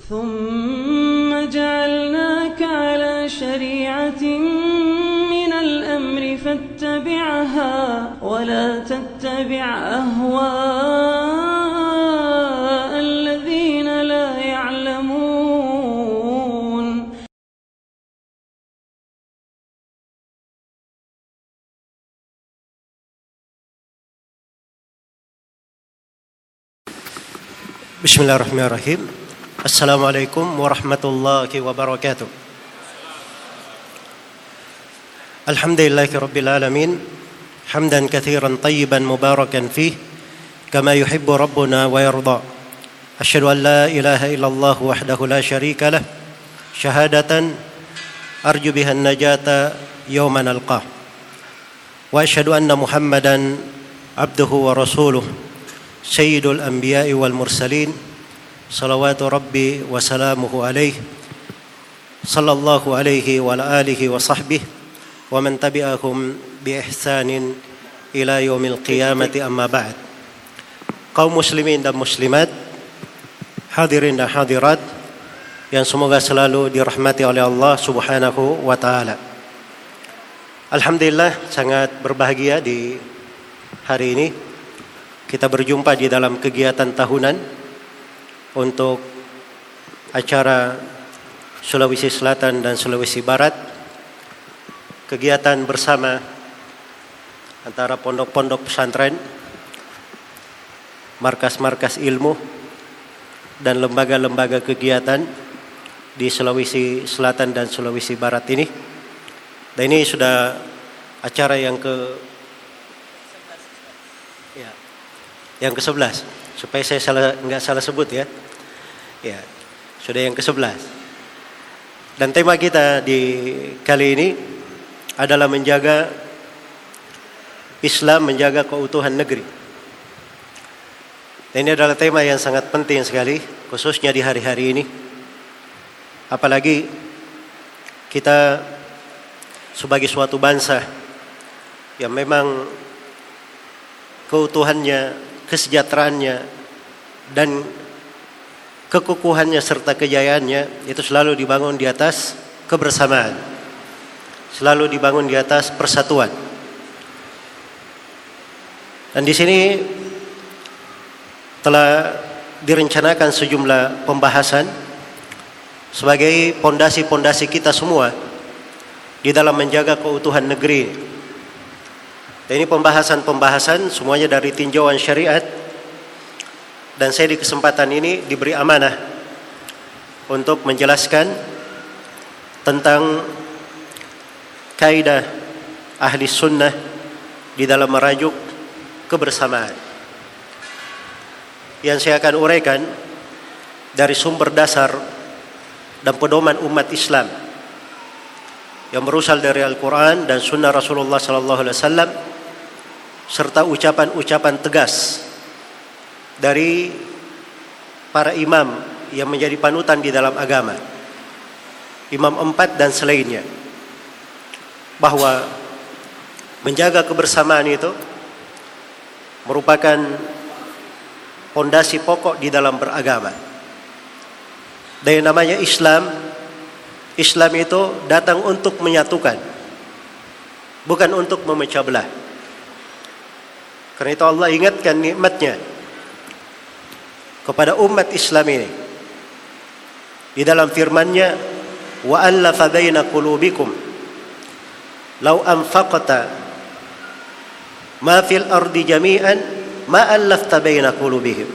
ثم جعلناك على شريعة من الأمر فاتبعها ولا تتبع أهواء الذين لا يعلمون. Bismillahirrahmanirrahim. Assalamualaikum warahmatullahi wabarakatuh. Alhamdulillahirabbil alamin, hamdan katsiran tayyiban mubarakan fih, kama yuhibbu rabbuna wa yarda. Asyhadu an la ilaha illallah wahdahu la syarika lah, syahadatan arju biha an-najata yawma nalqah. Wa asyhadu anna Muhammadan abduhu wa rasuluh, sayyidul anbiya'i wal mursalin, salawatu rabbi wa salamuhu alaihi, sallallahu alaihi wa ala alihi wa sahbihi wa man tabi'ahum bi ihsanin ila yaumil qiyamati, amma ba'd. Kaum muslimin dan muslimat, hadirin dan hadirat yang semoga selalu dirahmati oleh Allah Subhanahu wa taala. Alhamdulillah, sangat berbahagia di hari ini kita berjumpa di dalam kegiatan tahunan untuk acara Sulawesi Selatan dan Sulawesi Barat, kegiatan bersama antara pondok-pondok pesantren, markas-markas ilmu, dan lembaga-lembaga kegiatan di Sulawesi Selatan dan Sulawesi Barat ini. Dan ini sudah acara yang ke-11, supaya saya nggak salah sebut ya. Ya, sudah yang ke-11. Dan tema kita di kali ini adalah menjaga Islam, menjaga keutuhan negeri. Dan ini adalah tema yang sangat penting sekali, khususnya di hari-hari ini. Apalagi kita sebagai suatu bangsa yang memang keutuhannya, kesejahteraannya, dan kekukuhannya serta kejayaannya itu selalu dibangun di atas kebersamaan, selalu dibangun di atas persatuan. Dan di sini telah direncanakan sejumlah pembahasan sebagai pondasi-pondasi kita semua di dalam menjaga keutuhan negeri. Dan ini pembahasan-pembahasan semuanya dari tinjauan syariat. Dan saya di kesempatan ini diberi amanah untuk menjelaskan tentang kaidah ahli sunnah di dalam merajuk kebersamaan, yang saya akan uraikan dari sumber dasar dan pedoman umat Islam yang berasal dari Al-Quran dan Sunnah Rasulullah SAW, serta ucapan-ucapan tegas dari para imam yang menjadi panutan di dalam agama, imam 4 dan selainnya, bahwa menjaga kebersamaan itu merupakan pondasi pokok di dalam beragama. Dan yang namanya Islam itu datang untuk menyatukan, bukan untuk memecah belah. Karena itu Allah ingatkan nikmatnya kepada umat Islam ini di dalam firman-Nya, wa allafa baina qulubikum law anfaqta ma fil ardi jami'an ma allafta baina qulubihim.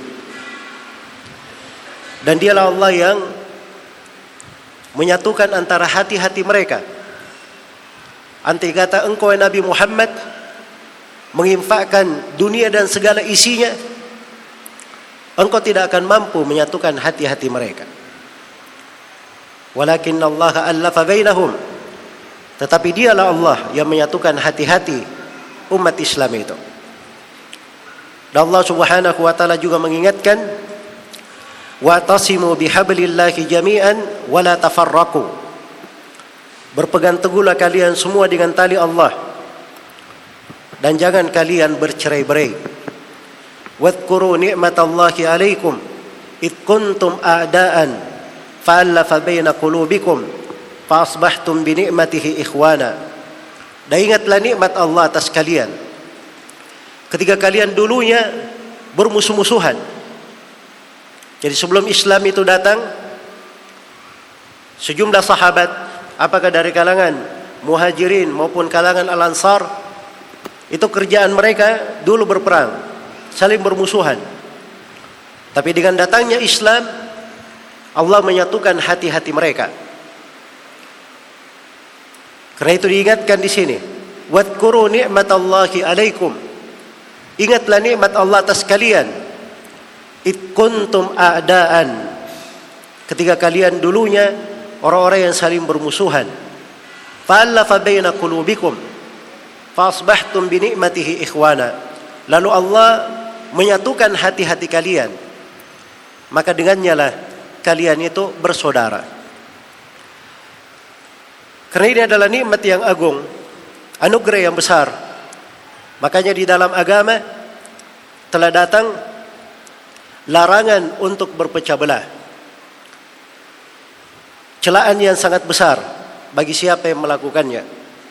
Dan dialah Allah yang menyatukan antara hati-hati mereka. Andai kata engkau Nabi Muhammad menginfakkan dunia dan segala isinya, engkau tidak akan mampu menyatukan hati-hati mereka. Walakinna Allah allafa bainahum, tetapi dialah Allah yang menyatukan hati-hati umat Islam itu. Dan Allah Subhanahu wa taala juga mengingatkan, wa'tasimu bihablillahi jami'an wa la tafarraqu. Berpegang teguhlah kalian semua dengan tali Allah dan jangan kalian bercerai-berai. Wadhkuru ni'matallahi 'alaikum id kuntum a'daan fa'alafa baina qulubikum fa asbahtum bi ni'matihi ikhwana. Dan ingatlah nikmat Allah atas kalian ketika kalian dulunya bermusuh-musuhan. Jadi sebelum Islam itu datang, sejumlah sahabat, apakah dari kalangan Muhajirin maupun kalangan Al-Ansar, itu kerjaan mereka dulu berperang, saling bermusuhan. Tapi dengan datangnya Islam, Allah menyatukan hati-hati mereka. Karena itu diingatkan di sini, wadhkuru ni'matallahi alaikum. Ingatlah nikmat Allah atas kalian. Id kuntum a'daan. Ketika kalian dulunya orang-orang yang saling bermusuhan. Fa'alafa baina qulubikum fa asbahtum bi ni'matihi ikhwana. Lalu Allah menyatukan hati-hati kalian. Maka dengannya lah kalian itu bersaudara. Karena ini adalah nikmat yang agung, anugerah yang besar. Makanya di dalam agama telah datang larangan untuk berpecah belah. Celaan yang sangat besar bagi siapa yang melakukannya.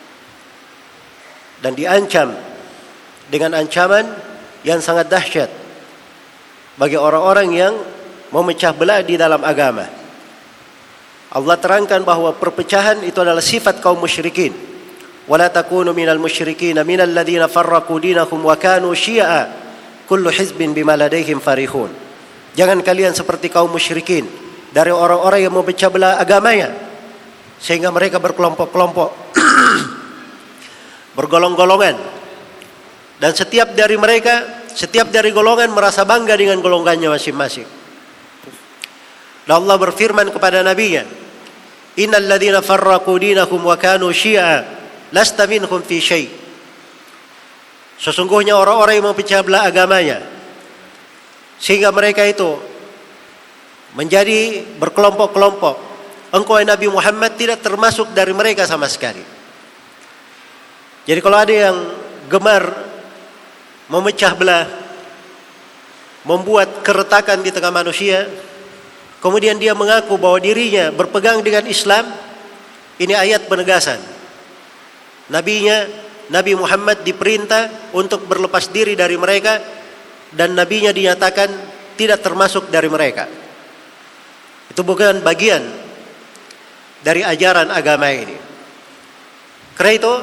Dan diancam dengan ancaman yang sangat dahsyat bagi orang-orang yang memecah belah di dalam agama. Allah terangkan bahawa perpecahan itu adalah sifat kaum musyrikin. ولا تكونوا من المشركين من الذين فرقوا دينهم وكانوا شيعا كل حزب بما لديهم فرحون. Jangan kalian seperti kaum musyrikin dari orang-orang yang memecah belah agamanya sehingga mereka berkelompok-kelompok bergolong-golongan, dan setiap dari golongan merasa bangga dengan golongannya masing-masing. Dan Allah berfirman kepada nabinya, innal ladzina farraqu dinahum wa kanu syi'a lasta minhum fi syai'. Sesungguhnya orang-orang yang memecah belah agamanya sehingga mereka itu menjadi berkelompok-kelompok, engkau Nabi Muhammad tidak termasuk dari mereka sama sekali. Jadi kalau ada yang gemar memecah belah, membuat keretakan di tengah manusia, kemudian dia mengaku bahwa dirinya berpegang dengan Islam, ini ayat penegasan. Nabi Muhammad diperintah untuk berlepas diri dari mereka, dan nabinya dinyatakan tidak termasuk dari mereka. Itu bukan bagian dari ajaran agama ini. Karena itu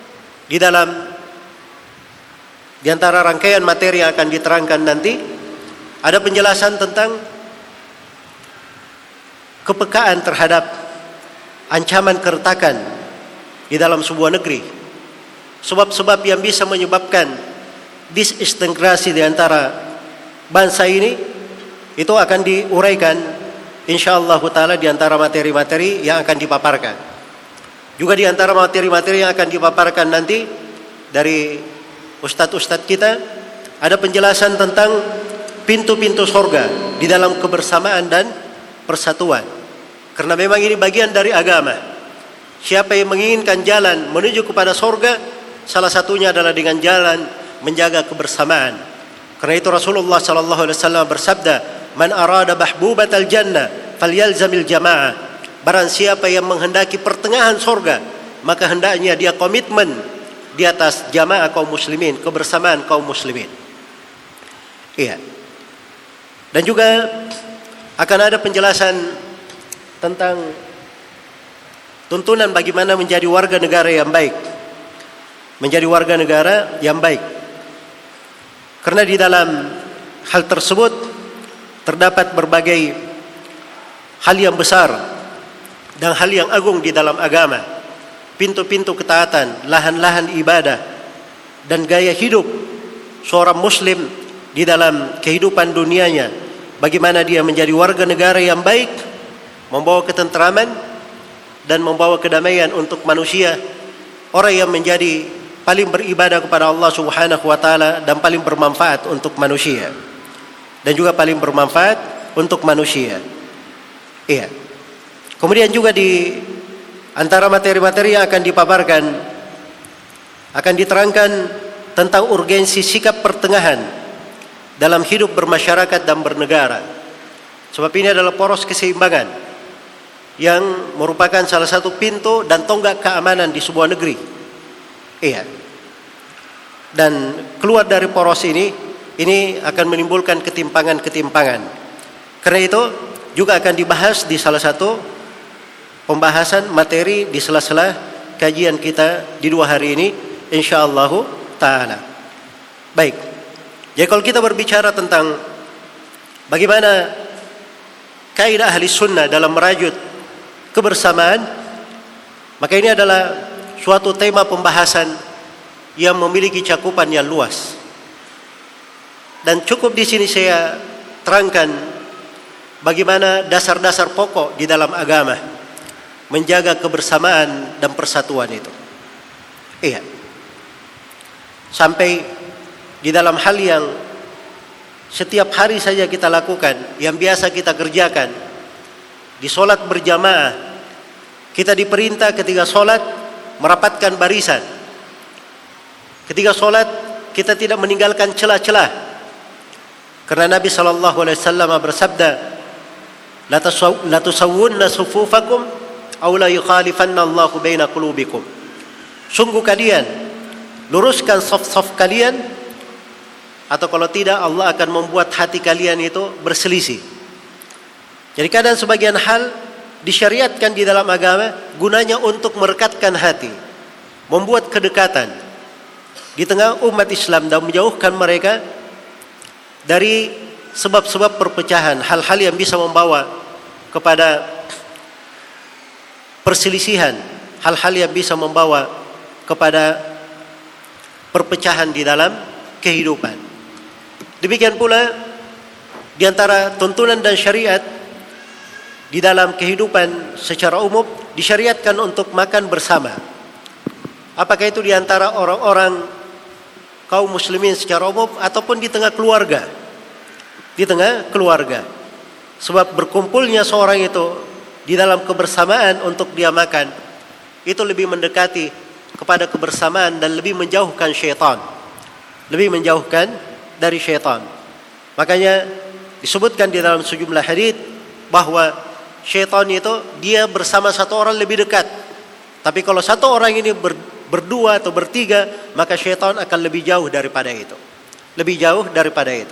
di antara rangkaian materi yang akan diterangkan nanti ada penjelasan tentang kepekaan terhadap ancaman keretakan di dalam sebuah negeri. Sebab-sebab yang bisa menyebabkan disintegrasi di antara bangsa ini itu akan diuraikan insyaallah taala di antara materi-materi yang akan dipaparkan. Juga di antara materi-materi yang akan dipaparkan nanti dari ustadz-ustadz kita ada penjelasan tentang pintu-pintu surga di dalam kebersamaan dan persatuan. Karena memang ini bagian dari agama. Siapa yang menginginkan jalan menuju kepada surga, salah satunya adalah dengan jalan menjaga kebersamaan. Karena itu Rasulullah sallallahu alaihi wasallam bersabda, "Man arada bahbubatal jannah falyalzamil jamaah." Barang siapa yang menghendaki pertengahan surga, maka hendaknya dia komitmen di atas jamaah kaum muslimin, kebersamaan kaum muslimin. Iya. Dan juga akan ada penjelasan tentang tuntunan bagaimana menjadi warga negara yang baik. Menjadi warga negara yang baik. Karena di dalam hal tersebut terdapat berbagai hal yang besar dan hal yang agung di dalam agama. Pintu-pintu ketaatan, lahan-lahan ibadah, dan gaya hidup seorang muslim di dalam kehidupan dunianya. Bagaimana dia menjadi warga negara yang baik, membawa ketentraman dan membawa kedamaian untuk manusia, orang yang menjadi paling beribadah kepada Allah Subhanahu wa taala dan paling bermanfaat untuk manusia, dan juga paling bermanfaat untuk manusia. Iya. Kemudian juga di antara materi-materi yang akan dipaparkan akan diterangkan tentang urgensi sikap pertengahan dalam hidup bermasyarakat dan bernegara. Sebab ini adalah poros keseimbangan yang merupakan salah satu pintu dan tonggak keamanan di sebuah negeri. Iya. Dan keluar dari poros ini akan menimbulkan ketimpangan-ketimpangan. Karena itu juga akan dibahas di salah satu pembahasan materi di sela-sela kajian kita di 2 hari ini, insyaallah taala. Baik. Jadi kalau kita berbicara tentang bagaimana kaidah ahli sunnah dalam merajut kebersamaan, maka ini adalah suatu tema pembahasan yang memiliki cakupan yang luas. Dan cukup di sini saya terangkan bagaimana dasar-dasar pokok di dalam agama menjaga kebersamaan dan persatuan itu. Iya. Sampai di dalam hal yang setiap hari saja kita lakukan, yang biasa kita kerjakan, di sholat berjamaah, kita diperintah ketika sholat merapatkan barisan. Ketika sholat kita tidak meninggalkan celah-celah, karena Nabi SAW bersabda, la tusawwunna sufufakum aw la yukhalifanna Allahu baina qulubikum. Sungguh kalian luruskan saf-saf kalian, atau kalau tidak Allah akan membuat hati kalian itu berselisih. Jadi kadang sebagian hal disyariatkan di dalam agama gunanya untuk merekatkan hati, membuat kedekatan di tengah umat Islam dan menjauhkan mereka dari sebab-sebab perpecahan, hal-hal yang bisa membawa kepada perselisihan, hal-hal yang bisa membawa kepada perpecahan di dalam kehidupan. Demikian pula di antara tuntunan dan syariat di dalam kehidupan secara umum disyariatkan untuk makan bersama. Apakah itu di antara orang-orang kaum muslimin secara umum ataupun di tengah keluarga. Di tengah keluarga. Sebab berkumpulnya seorang itu di dalam kebersamaan untuk dia makan, itu lebih mendekati kepada kebersamaan dan lebih menjauhkan syaitan. Lebih menjauhkan dari syaitan. Makanya disebutkan di dalam sejumlah hadits bahwa syaitan itu dia bersama satu orang lebih dekat. Tapi kalau satu orang ini berdua atau bertiga, maka syaitan akan lebih jauh daripada itu. Lebih jauh daripada itu.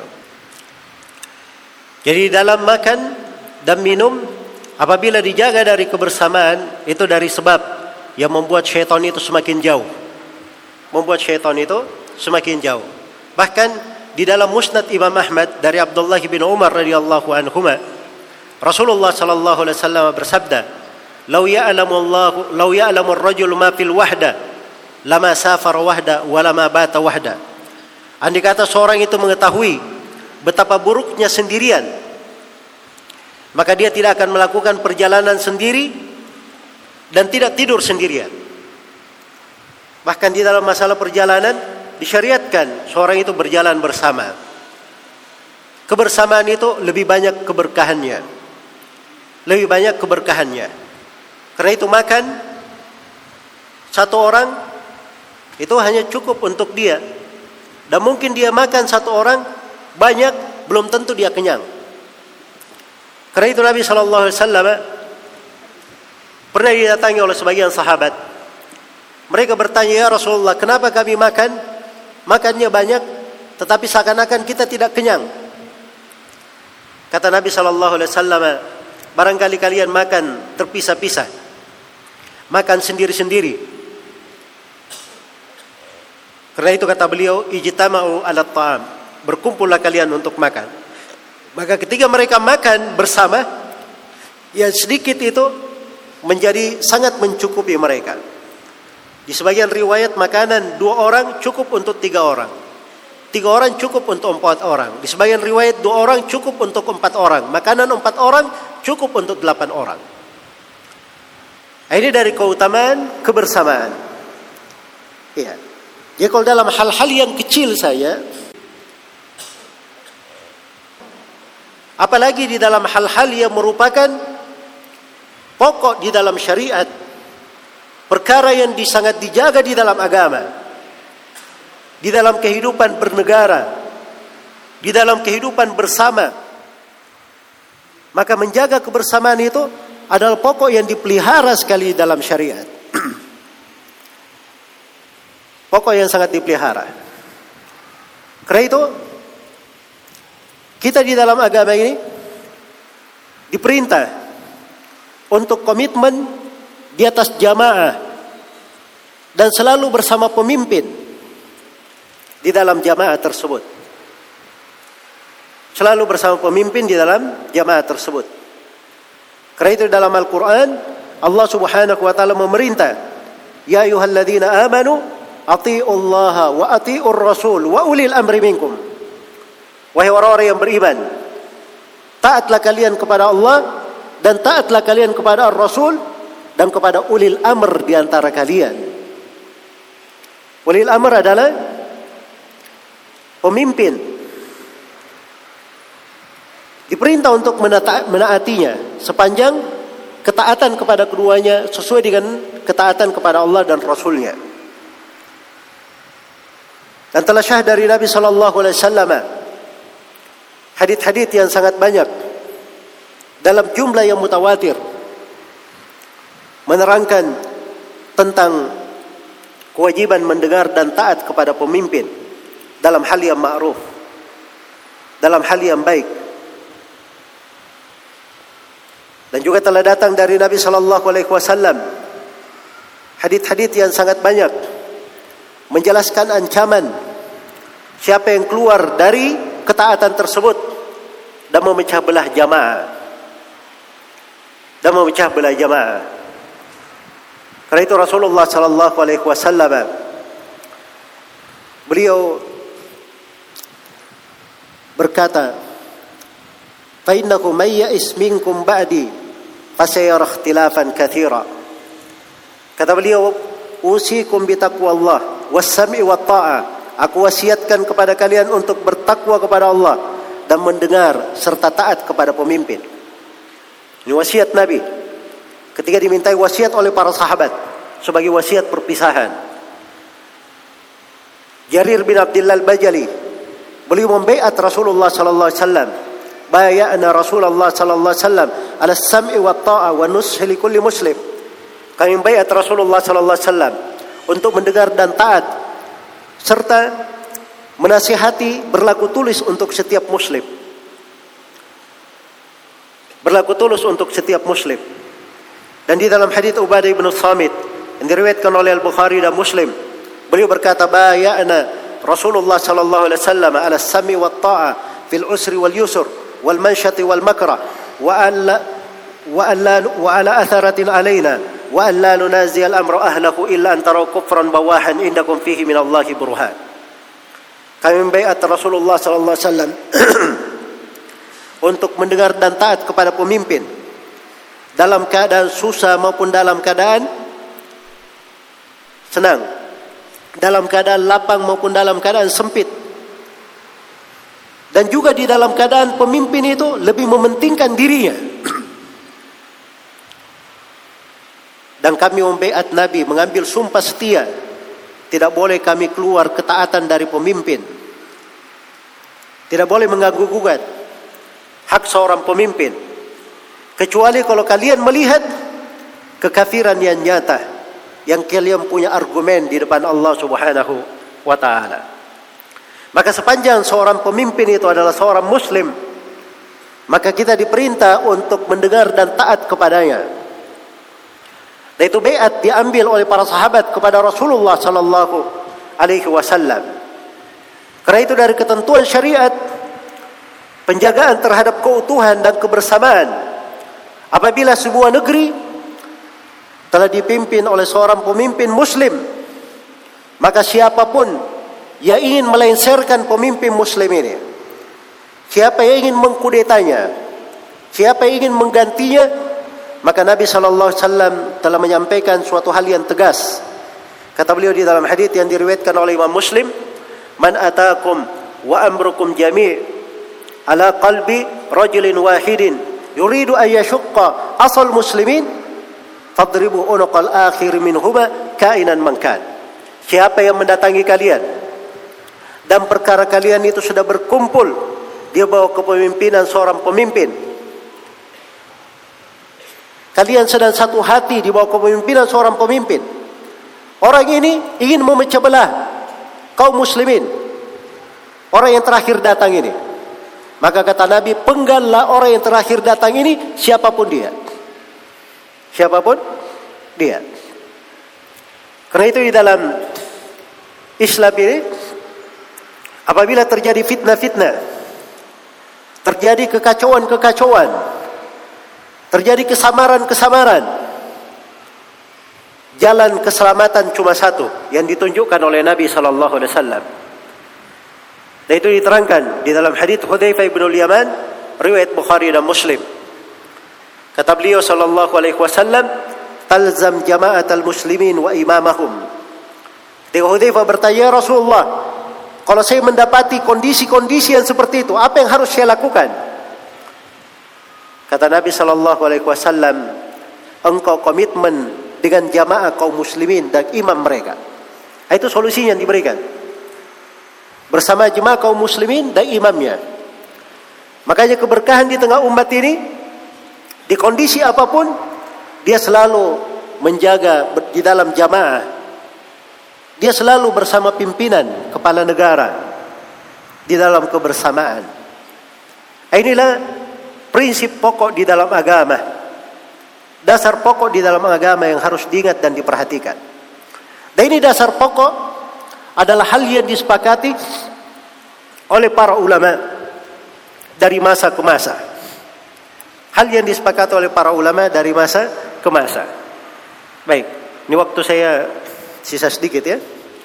Jadi dalam makan dan minum, apabila dijaga dari kebersamaan, itu dari sebab yang membuat syaitan itu semakin jauh. Membuat syaitan itu semakin jauh. Bahkan di dalam Musnad Imam Ahmad dari Abdullah bin Umar radhiyallahu anhuma, Rasulullah sallallahu alaihi wasallam bersabda, "Lau ya'lamu ar-rajulu ma fil wahda, lama safara wahda wa lama bata wahda." Andai kata seorang itu mengetahui betapa buruknya sendirian, maka dia tidak akan melakukan perjalanan sendiri dan tidak tidur sendirian. Bahkan di dalam masalah perjalanan disyariatkan seorang itu berjalan bersama. Kebersamaan itu lebih banyak keberkahannya. Lebih banyak keberkahannya. Karena itu makan satu orang itu hanya cukup untuk dia. Dan mungkin dia makan satu orang banyak, belum tentu dia kenyang. Karena itu Nabi SAW pernah didatangi oleh sebagian sahabat. Mereka bertanya, "Ya Rasulullah, kenapa kami makannya banyak tetapi seakan-akan kita tidak kenyang?" Kata Nabi SAW, "Barangkali kalian makan terpisah-pisah, makan sendiri-sendiri." Karena itu kata beliau, "Ijtama'u 'ala ta'am." Berkumpullah kalian untuk makan. Maka ketika mereka makan bersama, yang sedikit itu menjadi sangat mencukupi mereka. Di sebagian riwayat makanan 2 orang cukup untuk 3 orang. 3 orang cukup untuk 4 orang. Di sebagian riwayat 2 orang cukup untuk 4 orang. Makanan 4 orang cukup untuk 8 orang. Ini dari keutamaan kebersamaan. Iya. Jadi kalau dalam hal-hal yang kecil saja, apalagi di dalam hal-hal yang merupakan pokok di dalam syariat, perkara yang sangat dijaga di dalam agama, di dalam kehidupan bernegara, di dalam kehidupan bersama, maka menjaga kebersamaan itu adalah pokok yang dipelihara sekali dalam syariat. Pokok yang sangat dipelihara. Karena itu, kita di dalam agama ini diperintah untuk komitmen di atas jamaah dan selalu bersama pemimpin di dalam jamaah tersebut. Selalu bersama pemimpin di dalam jamaah tersebut. Karena itu dalam Al-Quran Allah subhanahu wa ta'ala memerintah, ya ayyuhalladzina amanu ati'ullaha wa ati'ur rasul wa ulil amri minkum. Wahai orang-orang yang beriman, taatlah kalian kepada Allah dan taatlah kalian kepada Ar-Rasul dan kepada ulil amr di antara kalian. Ulil amr adalah pemimpin. Diperintah untuk menaatinya sepanjang ketaatan kepada keduanya sesuai dengan ketaatan kepada Allah dan Rasulnya. Dan telah syah dari Nabi SAW hadits-hadits yang sangat banyak dalam jumlah yang mutawatir menerangkan tentang kewajiban mendengar dan taat kepada pemimpin dalam hal yang ma'ruf, dalam hal yang baik. Dan juga telah datang dari Nabi SAW hadits-hadits yang sangat banyak menjelaskan ancaman siapa yang keluar dari ketaatan tersebut dan memecah belah jamaah. Karena itu Rasulullah SAW beliau berkata, "Fa innakum may ya'is minkum ba'di fasayara ikhtilafan katsira." Kata beliau, "Usikum bi taqwallah was-sam'i wat-tha'ah." Aku wasiatkan kepada kalian untuk bertakwa kepada Allah dan mendengar serta taat kepada pemimpin. Ini wasiat Nabi ketika dimintai wasiat oleh para sahabat sebagai wasiat perpisahan. Jarir bin Abdullah al-Bajali, beliau membaiat Rasulullah sallallahu alaihi wasallam. Bay'ana Rasulullah sallallahu alaihi wasallam ala sam'i wat ta'ah wa nushi li kulli muslim. Kami membaiat Rasulullah sallallahu alaihi wasallam untuk mendengar dan taat serta menasihati berlaku tulus untuk setiap muslim. Berlaku tulus untuk setiap muslim. Dan di dalam hadits Ubadah bin Samit yang diriwayatkan oleh Al-Bukhari dan Muslim, beliau berkata, "Bay'ana Rasulullah sallallahu alaihi wasallam ala as-sam'i wat ta'ah fil usri wal yusr wal manshati wal makrah wa ala atharatin alaina wa an la nunazi al-amra ahlahu illa an taraw kufran bawahan indakum fihi min Allahi burhan." Kami membaiat Rasulullah sallallahu alaihi wasallam untuk mendengar dan taat kepada pemimpin dalam keadaan susah maupun dalam keadaan senang, dalam keadaan lapang maupun dalam keadaan sempit. Dan juga di dalam keadaan pemimpin itu lebih mementingkan dirinya. Dan kami membaiat Nabi mengambil sumpah setia, tidak boleh kami keluar ketaatan dari pemimpin. Tidak boleh mengganggu-gugat hak seorang pemimpin, kecuali kalau kalian melihat kekafiran yang nyata, yang kalian punya argumen di depan Allah Subhanahu wa ta'ala. Maka sepanjang seorang pemimpin itu adalah seorang muslim, maka kita diperintah untuk mendengar dan taat kepadanya. Dan itu baiat diambil oleh para sahabat kepada Rasulullah sallallahu alaihi wasallam. Karena itu dari ketentuan syariat, penjagaan terhadap keutuhan dan kebersamaan. Apabila sebuah negeri telah dipimpin oleh seorang pemimpin muslim, maka siapapun yang ingin melengsarkan pemimpin muslim ini, siapa yang ingin mengkudetanya, siapa yang ingin menggantinya, maka Nabi SAW telah menyampaikan suatu hal yang tegas. Kata beliau di dalam hadits yang diriwayatkan oleh Imam Muslim, "Man atakum wa amrukum jami' ala qalbi rajulin wahidin yuridu an yashqa asal muslimin fadribu unuqal akhir minhuma kainan man kan." Siapa yang mendatangi kalian dan perkara kalian itu sudah berkumpul di bawah kepemimpinan seorang pemimpin, Kalian sedang satu hati di bawah kepemimpinan seorang pemimpin. Orang ini ingin memecah belah kaum muslimin. Orang yang terakhir datang ini. Maka kata Nabi, penggallah orang yang terakhir datang ini, siapapun dia. Siapapun dia. Karena itu di dalam Islam ini, apabila terjadi fitnah-fitnah, terjadi kekacauan-kekacauan, terjadi kesamaran-kesamaran, jalan keselamatan cuma satu yang ditunjukkan oleh Nabi SAW. Dan itu diterangkan di dalam hadits Hudzaifah bin Yaman, riwayat Bukhari dan Muslim. Kata beliau SAW, talzam jama'atal muslimin wa imamahum. Ketika Hudzaifah bertanya, Rasulullah, kalau saya mendapati kondisi-kondisi yang seperti itu, apa yang harus saya lakukan? Kata Nabi SAW, engkau komitmen dengan jamaah kaum muslimin dan imam mereka. Itu solusinya yang diberikan. Bersama jemaah kaum muslimin dan imamnya. Makanya keberkahan di tengah umat ini, di kondisi apapun, dia selalu menjaga di dalam jamaah. Dia selalu bersama pimpinan kepala negara di dalam kebersamaan. Inilah prinsip pokok di dalam agama. Dasar pokok di dalam agama yang harus diingat dan diperhatikan. Dan ini dasar pokok adalah hal yang disepakati oleh para ulama dari masa ke masa. Hal yang disepakati oleh para ulama dari masa ke masa. Baik, ini waktu saya sisa sedikit ya.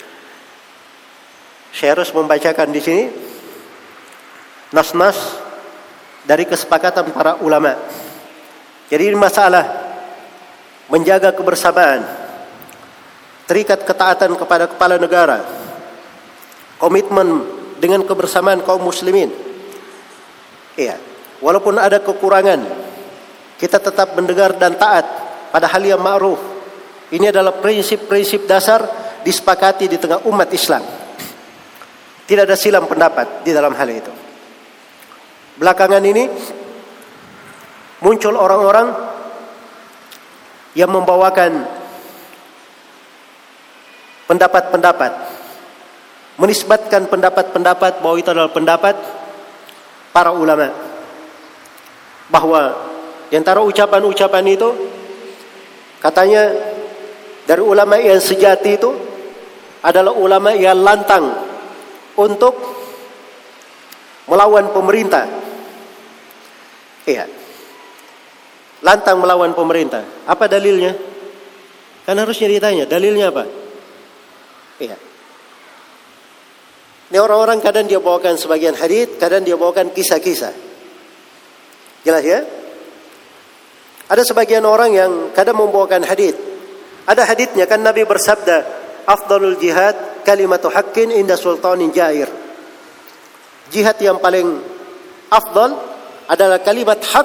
Saya harus membacakan di sini nas-nas dari kesepakatan para ulama. Jadi ini masalah menjaga kebersamaan, terikat ketaatan kepada kepala negara, komitmen dengan kebersamaan kaum muslimin. Iya, walaupun ada kekurangan, kita tetap mendengar dan taat pada hal yang ma'ruf. Ini adalah prinsip-prinsip dasar disepakati di tengah umat Islam. Tidak ada silang pendapat di dalam hal itu. Belakangan ini muncul orang-orang yang membawakan pendapat-pendapat, menisbatkan pendapat-pendapat bahwa itu adalah pendapat para ulama, bahwa di antara ucapan-ucapan itu katanya dari ulama yang sejati itu adalah ulama yang lantang untuk melawan pemerintah. Iya, lantang melawan pemerintah. Apa dalilnya? Kan harusnya ditanya, dalilnya apa? Iya. Ini orang-orang kadang dia bawakan sebagian hadits, kadang dia bawakan kisah-kisah. Jelas ya? Ada sebagian orang yang kadang membawakan hadits. Ada haditsnya kan Nabi bersabda, afdalul jihad kalimatu haqqin inda sultanin jair. Jihad yang paling afdal adalah kalimat hak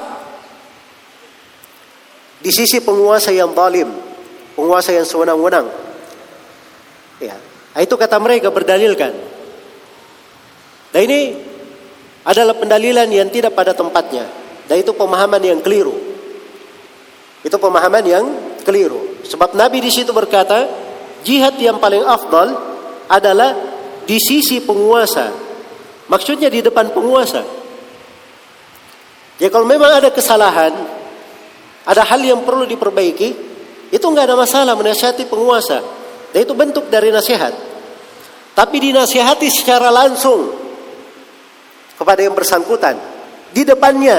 di sisi penguasa yang zalim, penguasa yang sewenang-wenang. Ya, itu kata mereka berdalilkan. Dan ini adalah pendalilan yang tidak pada tempatnya. Dan itu pemahaman yang keliru. Itu pemahaman yang keliru. Sebab Nabi di situ berkata, jihad yang paling afdal adalah di sisi penguasa. Maksudnya di depan penguasa. Ya kalau memang ada kesalahan, ada hal yang perlu diperbaiki, itu enggak ada masalah menasihati penguasa. Dan itu bentuk dari nasihat. Tapi dinasihati secara langsung kepada yang bersangkutan di depannya.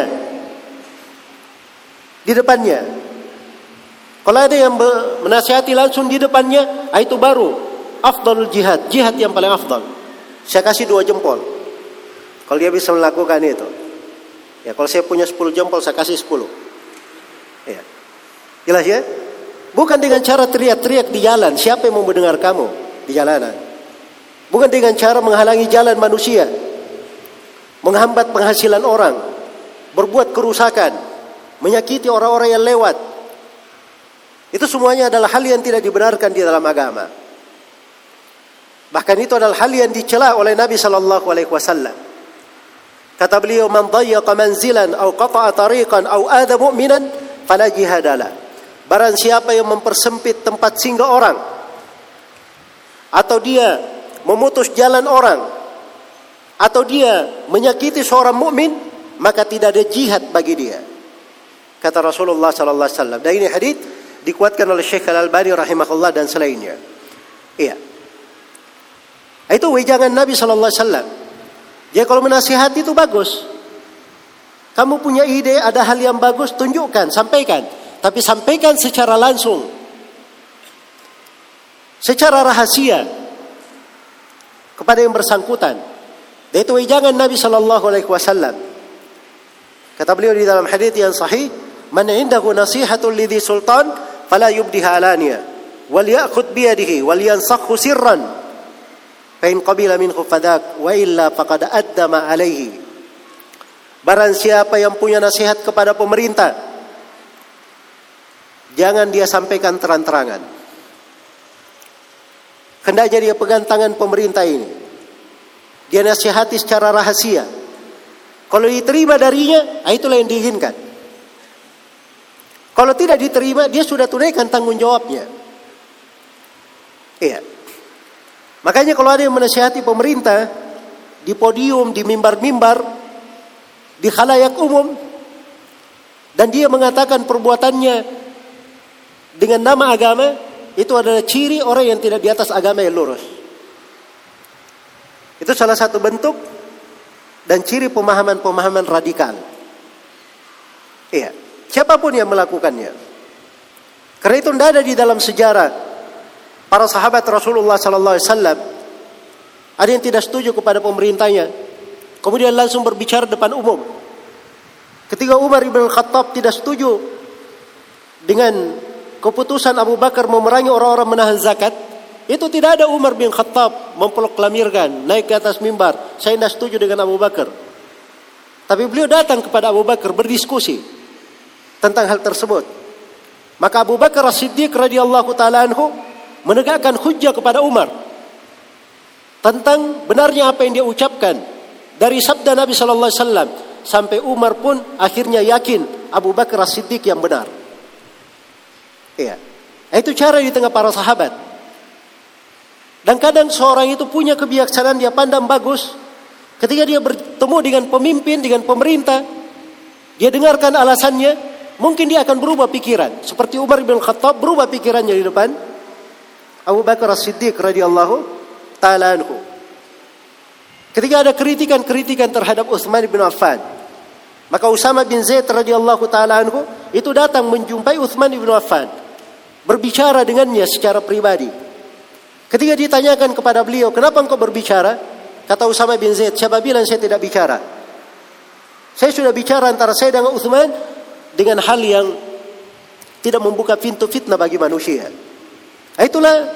Di depannya. Kalau ada yang menasihati langsung di depannya, itu baru afdalul jihad, jihad yang paling afdal. Saya kasih 2 jempol kalau dia bisa melakukan itu. Ya, kalau saya punya 10 jempol, saya kasih 10. Ya. Jelas ya? Bukan dengan cara teriak-teriak di jalan, siapa yang mau mendengar kamu di jalanan? Bukan dengan cara menghalangi jalan manusia, menghambat penghasilan orang, berbuat kerusakan, menyakiti orang-orang yang lewat. Itu semuanya adalah hal yang tidak dibenarkan di dalam agama. Bahkan itu adalah hal yang dicela oleh Nabi SAW. Kata beliau, man dayyaqa manzilan aw qata'a tariqan aw adha mu'minan fala jihadalah. Barang siapa yang mempersempit tempat singgah orang, atau dia memutus jalan orang, atau dia menyakiti seorang mukmin, maka tidak ada jihad bagi dia, kata Rasulullah sallallahu alaihi wasallam. Dan ini hadis dikuatkan oleh Syekh Al-Albani rahimahullah dan selainnya. Iya. Itu wejangan Nabi sallallahu alaihi wasallam. Dia kalau menasihati itu bagus. Kamu punya ide, ada hal yang bagus, tunjukkan, sampaikan. Tapi sampaikan secara langsung, secara rahasia kepada yang bersangkutan. Dan itu wejangan Nabi sallallahu alaihi wasallam. Kata beliau di dalam hadis yang sahih, "Man 'indahu nasihatun lidhi sultan fala yubdiha alaniya, wal ya'khudh bi yadihi wal yansakhu sirran, fa in qabila minhu fadak wa illa faqad addama alaihi." Barang siapa yang punya nasihat kepada pemerintah, jangan dia sampaikan terang-terangan. Hendaknya dia pegang tangan pemerintah ini, dia nasihati secara rahasia. Kalau diterima darinya, itulah yang diinginkan. Kalau tidak diterima, dia sudah tunaikan tanggung jawabnya. Iya. Makanya kalau ada yang menasihati pemerintah di podium, di mimbar-mimbar, di khalayak umum, dan dia mengatakan perbuatannya dengan nama agama, itu adalah ciri orang yang tidak di atas agama yang lurus. Itu salah satu bentuk dan ciri pemahaman-pemahaman radikal. Iya, siapapun yang melakukannya. Karena itu tidak ada di dalam sejarah para sahabat Rasulullah sallallahu alaihi wasallam ada yang tidak setuju kepada pemerintahnya, kemudian langsung berbicara depan umum. Ketika Umar ibn Khattab tidak setuju dengan keputusan Abu Bakar memerangi orang-orang menahan zakat, itu tidak ada Umar bin Khattab memproklamirkan naik ke atas mimbar, saya tidak setuju dengan Abu Bakar. Tapi beliau datang kepada Abu Bakar berdiskusi tentang hal tersebut. Maka Abu Bakar As-Siddiq radhiyallahu taala anhu menegakkan hujjah kepada Umar tentang benarnya apa yang dia ucapkan dari sabda Nabi sallallahu alaihi wasallam, sampai Umar pun akhirnya yakin Abu Bakar As-Siddiq yang benar. Iya. Itu cara di tengah para sahabat. Dan kadang seorang itu punya kebijaksanaan, dia pandang bagus. Ketika dia bertemu dengan pemimpin, dengan pemerintah, dia dengarkan alasannya, mungkin dia akan berubah pikiran. Seperti Umar bin Khattab berubah pikirannya di depan Abu Bakar As-Siddiq radhiyallahu ta'ala anhu. Ketika ada kritikan-kritikan terhadap Utsman bin Affan, maka Usama bin Zaid radhiyallahu ta'ala anhu itu datang menjumpai Utsman bin Affan, berbicara dengannya secara pribadi. Ketika ditanyakan kepada beliau, kenapa engkau berbicara? Kata Usama bin Zaid, siapa bilang saya tidak bicara? Saya sudah bicara antara saya dengan Utsman dengan hal yang tidak membuka pintu fitnah bagi manusia. Itulah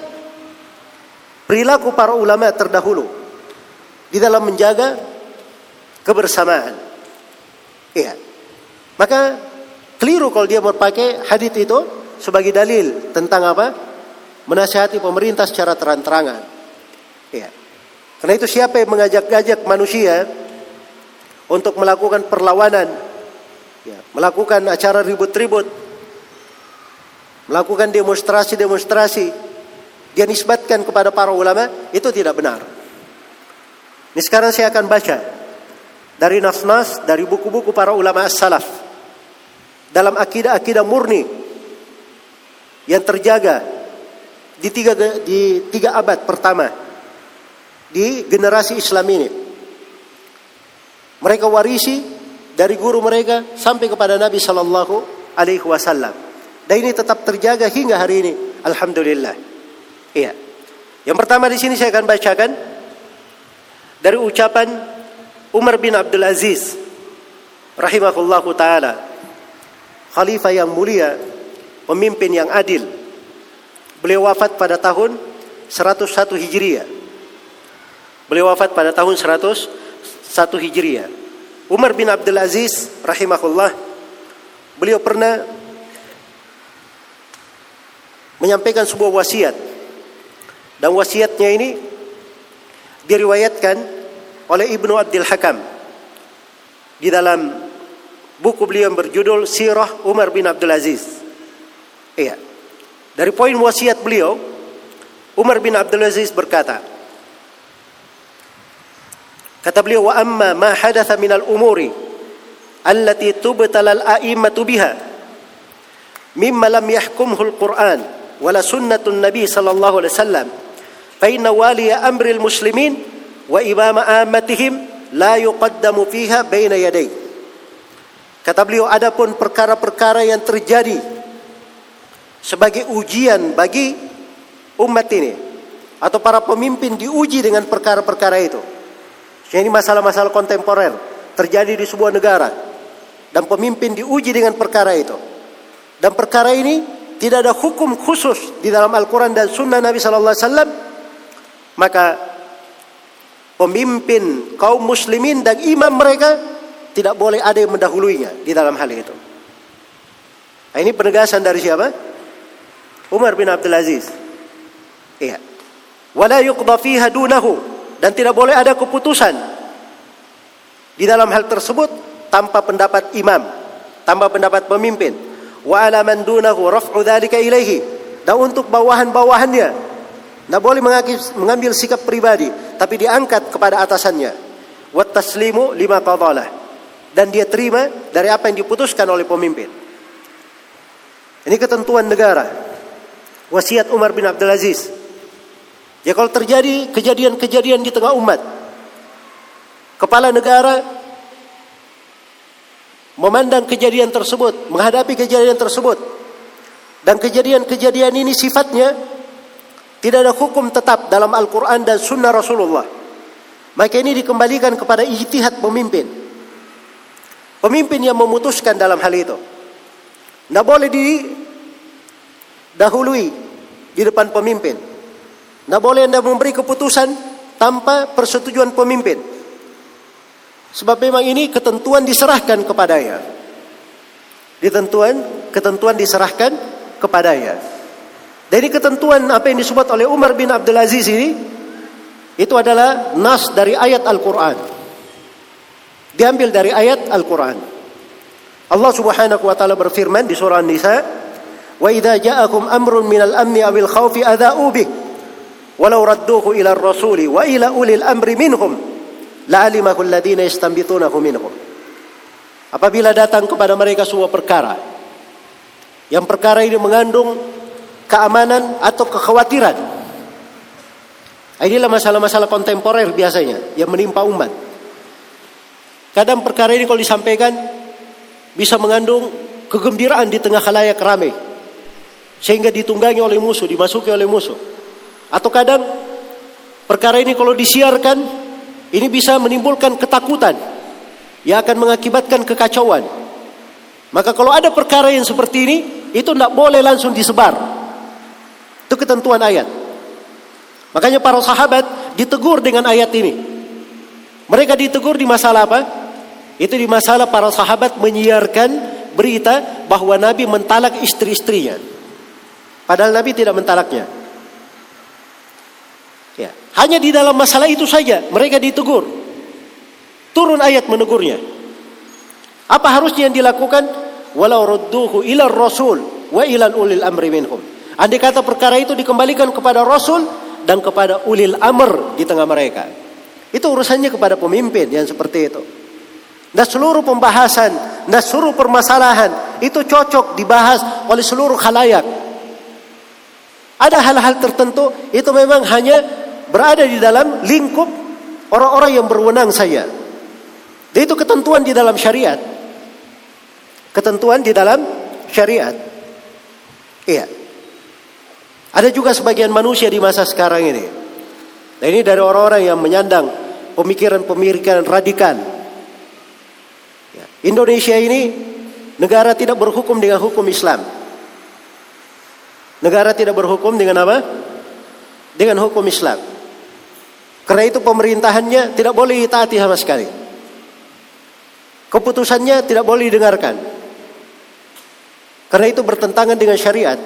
perilaku para ulama terdahulu di dalam menjaga kebersamaan. Iya. Maka keliru kalau dia berpakai hadis itu sebagai dalil tentang apa? Menasihati pemerintah secara terang-terangan. Iya. Karena itu siapa yang mengajak-ajak manusia untuk melakukan perlawanan, ya, melakukan acara ribut-ribut, melakukan demonstrasi-demonstrasi, dia nisbatkan kepada para ulama, itu tidak benar. Ini sekarang saya akan baca dari nas-nas, dari buku-buku para ulama as-salaf dalam akidah-akidah murni yang terjaga di tiga abad pertama di generasi Islam ini. Mereka warisi dari guru mereka sampai kepada Nabi sallallahu alaihi wasallam. Dan ini tetap terjaga hingga hari ini, alhamdulillah. Iya. Yang pertama di sini saya akan bacakan dari ucapan Umar bin Abdul Aziz rahimahullahu taala, khalifah yang mulia, pemimpin yang adil. Beliau wafat pada tahun 101 Hijriah. Beliau wafat pada tahun 101 Hijriah. Umar bin Abdul Aziz rahimahullah, beliau pernah menyampaikan sebuah wasiat. Dan wasiatnya ini diriwayatkan oleh Ibnu Abdul Hakam di dalam buku beliau yang berjudul Sirah Umar bin Abdul Aziz. Iya. Dari poin wasiat beliau, Umar bin Abdul Aziz berkata, kata beliau, wa amma ma hadatha minal umuri allati tubtala al-a'immatu biha mimma lam yahkumhu al-Qur'an wala sunnatun nabi sallallahu alaihi wasallam fa inna waliya amri al-muslimin wa imama ammatihim la yuqaddamu fiha baina yaday. Kata beliau, adapun perkara-perkara yang terjadi sebagai ujian bagi umat ini, atau para pemimpin diuji dengan perkara-perkara itu. Ini masalah-masalah kontemporer terjadi di sebuah negara, dan pemimpin diuji dengan perkara itu. Dan perkara ini tidak ada hukum khusus di dalam Al-Quran dan Sunnah Nabi Sallallahu Alaihi Wasallam, maka pemimpin kaum muslimin dan imam mereka tidak boleh ada yang mendahuluinya di dalam hal itu. Nah, ini penegasan dari siapa? Umar bin Abdul Aziz. Iya. Wala yuqda fiha dunahu, dan tidak boleh ada keputusan di dalam hal tersebut tanpa pendapat imam, tanpa pendapat pemimpin. Wa ala man dunahu raf'u dzalika ilaihi, dan untuk bawahan-bawahannya tidak boleh mengambil sikap pribadi, tapi diangkat kepada atasannya. Wa taslimu lima qadalah, dan dia terima dari apa yang diputuskan oleh pemimpin. Ini ketentuan negara, wasiat Umar bin Abdul Aziz. Ya, kalau terjadi kejadian-kejadian di tengah umat, kepala negara memandang kejadian tersebut, menghadapi kejadian tersebut, dan kejadian-kejadian ini sifatnya tidak ada hukum tetap dalam Al-Quran dan Sunnah Rasulullah, maka ini dikembalikan kepada ijtihad pemimpin. Pemimpin yang memutuskan dalam hal itu. Tidak boleh didahului di depan pemimpin. Tidak boleh Anda memberi keputusan tanpa persetujuan pemimpin. Sebab memang ini ketentuan diserahkan kepadanya. Ketentuan diserahkan kepadanya. Dari ketentuan apa yang disebut oleh Umar bin Abdul Aziz ini, itu adalah nas dari ayat Al-Quran. Diambil dari ayat Al-Quran. Allah Subhanahu wa taala berfirman di surah An-Nisa, "Wa idza ja'akum amrun minal amni awil khaufi adha'u bih, walau radduhu ila ar-rasuli wa ila ulil amri minhum, la'alimahu alladhina yastanbitunahu minhum." Apabila datang kepada mereka sebuah perkara, yang perkara ini mengandung keamanan atau kekhawatiran. Inilah masalah-masalah kontemporer biasanya yang menimpa umat. Kadang perkara ini kalau disampaikan bisa mengandung kegembiraan di tengah khalayak ramai, sehingga ditunggangi oleh musuh, dimasuki oleh musuh. Atau kadang perkara ini kalau disiarkan, ini bisa menimbulkan ketakutan yang akan mengakibatkan kekacauan. Maka kalau ada perkara yang seperti ini, itu tidak boleh langsung disebar. Itu ketentuan ayat. Makanya para sahabat ditegur dengan ayat ini. Mereka ditegur di masalah apa? Itu di masalah para sahabat menyiarkan berita bahwa Nabi mentalak istri-istrinya. Padahal Nabi tidak mentalaknya. Ya, hanya di dalam masalah itu saja mereka ditegur. Turun ayat menegurnya. Apa harusnya yang dilakukan? Walau rudduhu ila rasul wa ila ulil amri minhum. Andai kata perkara itu dikembalikan kepada Rasul dan kepada ulil amr di tengah mereka. Itu urusannya kepada pemimpin yang seperti itu. Dan seluruh pembahasan, dan seluruh permasalahan itu cocok dibahas oleh seluruh khalayak. Ada hal-hal tertentu itu memang hanya berada di dalam lingkup orang-orang yang berwenang saja. Dan itu ketentuan di dalam syariat. Ketentuan di dalam syariat. Iya. Ada juga sebagian manusia di masa sekarang ini. Nah, ini dari orang-orang yang menyandang pemikiran-pemikiran radikal. Ya. Indonesia ini negara tidak berhukum dengan hukum Islam. Negara tidak berhukum dengan apa? Dengan hukum Islam. Karena itu pemerintahannya tidak boleh ditaati sama sekali. Keputusannya tidak boleh didengarkan. Karena itu bertentangan dengan syariat.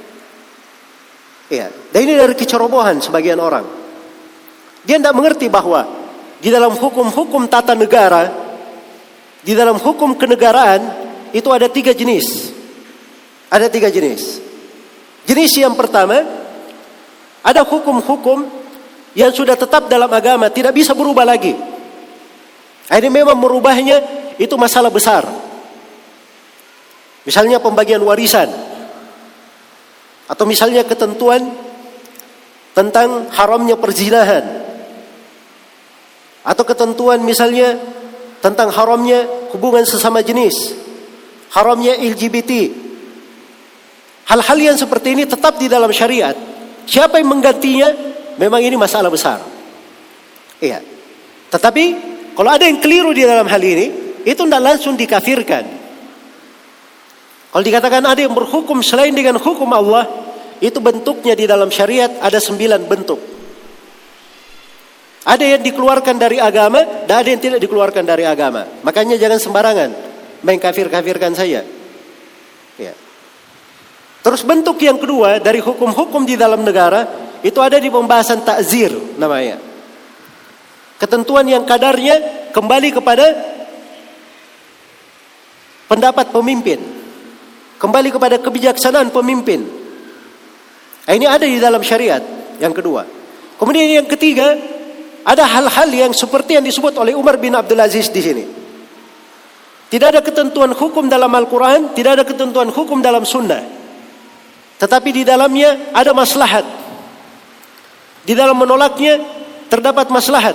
Ya, dan ini dari kecerobohan sebagian orang. Dia tidak mengerti bahwa di dalam hukum-hukum tata negara di dalam hukum kenegaraan itu ada 3 jenis. Ada 3 jenis. Jenis yang pertama, ada hukum-hukum yang sudah tetap dalam agama, tidak bisa berubah lagi. Ini memang merubahnya itu masalah besar. Misalnya pembagian warisan, atau misalnya ketentuan tentang haramnya perzinahan, atau ketentuan misalnya tentang haramnya hubungan sesama jenis, haramnya LGBT. Hal-hal yang seperti ini tetap di dalam syariat. Siapa yang menggantinya, memang ini masalah besar. Iya. Tetapi kalau ada yang keliru di dalam hal ini, itu tidak langsung dikafirkan. Kalau dikatakan ada yang berhukum selain dengan hukum Allah, itu bentuknya di dalam syariat ada 9 bentuk. Ada yang dikeluarkan dari agama, dan ada yang tidak dikeluarkan dari agama. Makanya jangan sembarangan mengkafir-kafirkan saya. Ya. Terus bentuk yang kedua dari hukum-hukum di dalam negara, itu ada di pembahasan takzir namanya. Ketentuan yang kadarnya kembali kepada pendapat pemimpin, kembali kepada kebijaksanaan pemimpin. Ini ada di dalam syariat yang kedua. Kemudian yang ketiga, ada hal-hal yang seperti yang disebut oleh Umar bin Abdul Aziz di sini. Tidak ada ketentuan hukum dalam Al-Quran, tidak ada ketentuan hukum dalam Sunnah. Tetapi di dalamnya ada maslahat. Di dalam menolaknya terdapat maslahat.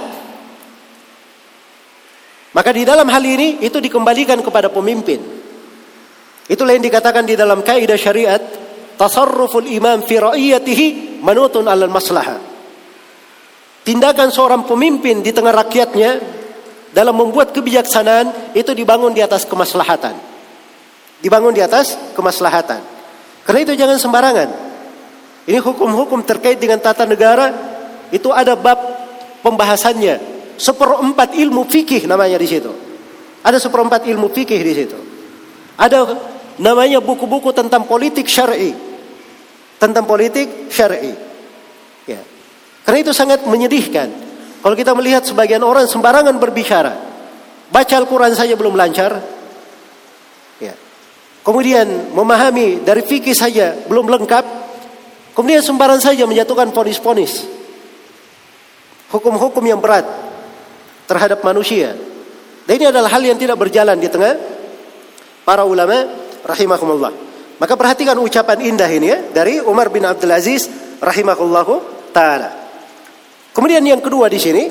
Maka di dalam hal ini itu dikembalikan kepada pemimpin. Itulah yang dikatakan di dalam kaidah syariat, tasarruful imam fi ra'iyatihi manutun 'alal maslahah. Tindakan seorang pemimpin di tengah rakyatnya dalam membuat kebijaksanaan itu dibangun di atas kemaslahatan. Dibangun di atas kemaslahatan. Karena itu jangan sembarangan. Ini hukum-hukum terkait dengan tata negara, itu ada bab pembahasannya. 1/4 ilmu fikih namanya di situ. Ada 1/4 ilmu fikih di situ. Ada namanya buku-buku tentang politik syar'i. Tentang politik syar'i. Ya. Karena itu sangat menyedihkan kalau kita melihat sebagian orang sembarangan berbicara. Baca Al-Quran saja belum lancar. Ya. Kemudian memahami dari fikih saja belum lengkap. Kemudian sembarangan saja menjatuhkan vonis-vonis. Hukum-hukum yang berat terhadap manusia. Dan ini adalah hal yang tidak berjalan di tengah para ulama rahimahumullah. Maka perhatikan ucapan indah ini ya, dari Umar bin Abdul Aziz rahimahullahu ta'ala. Kemudian yang kedua di sini,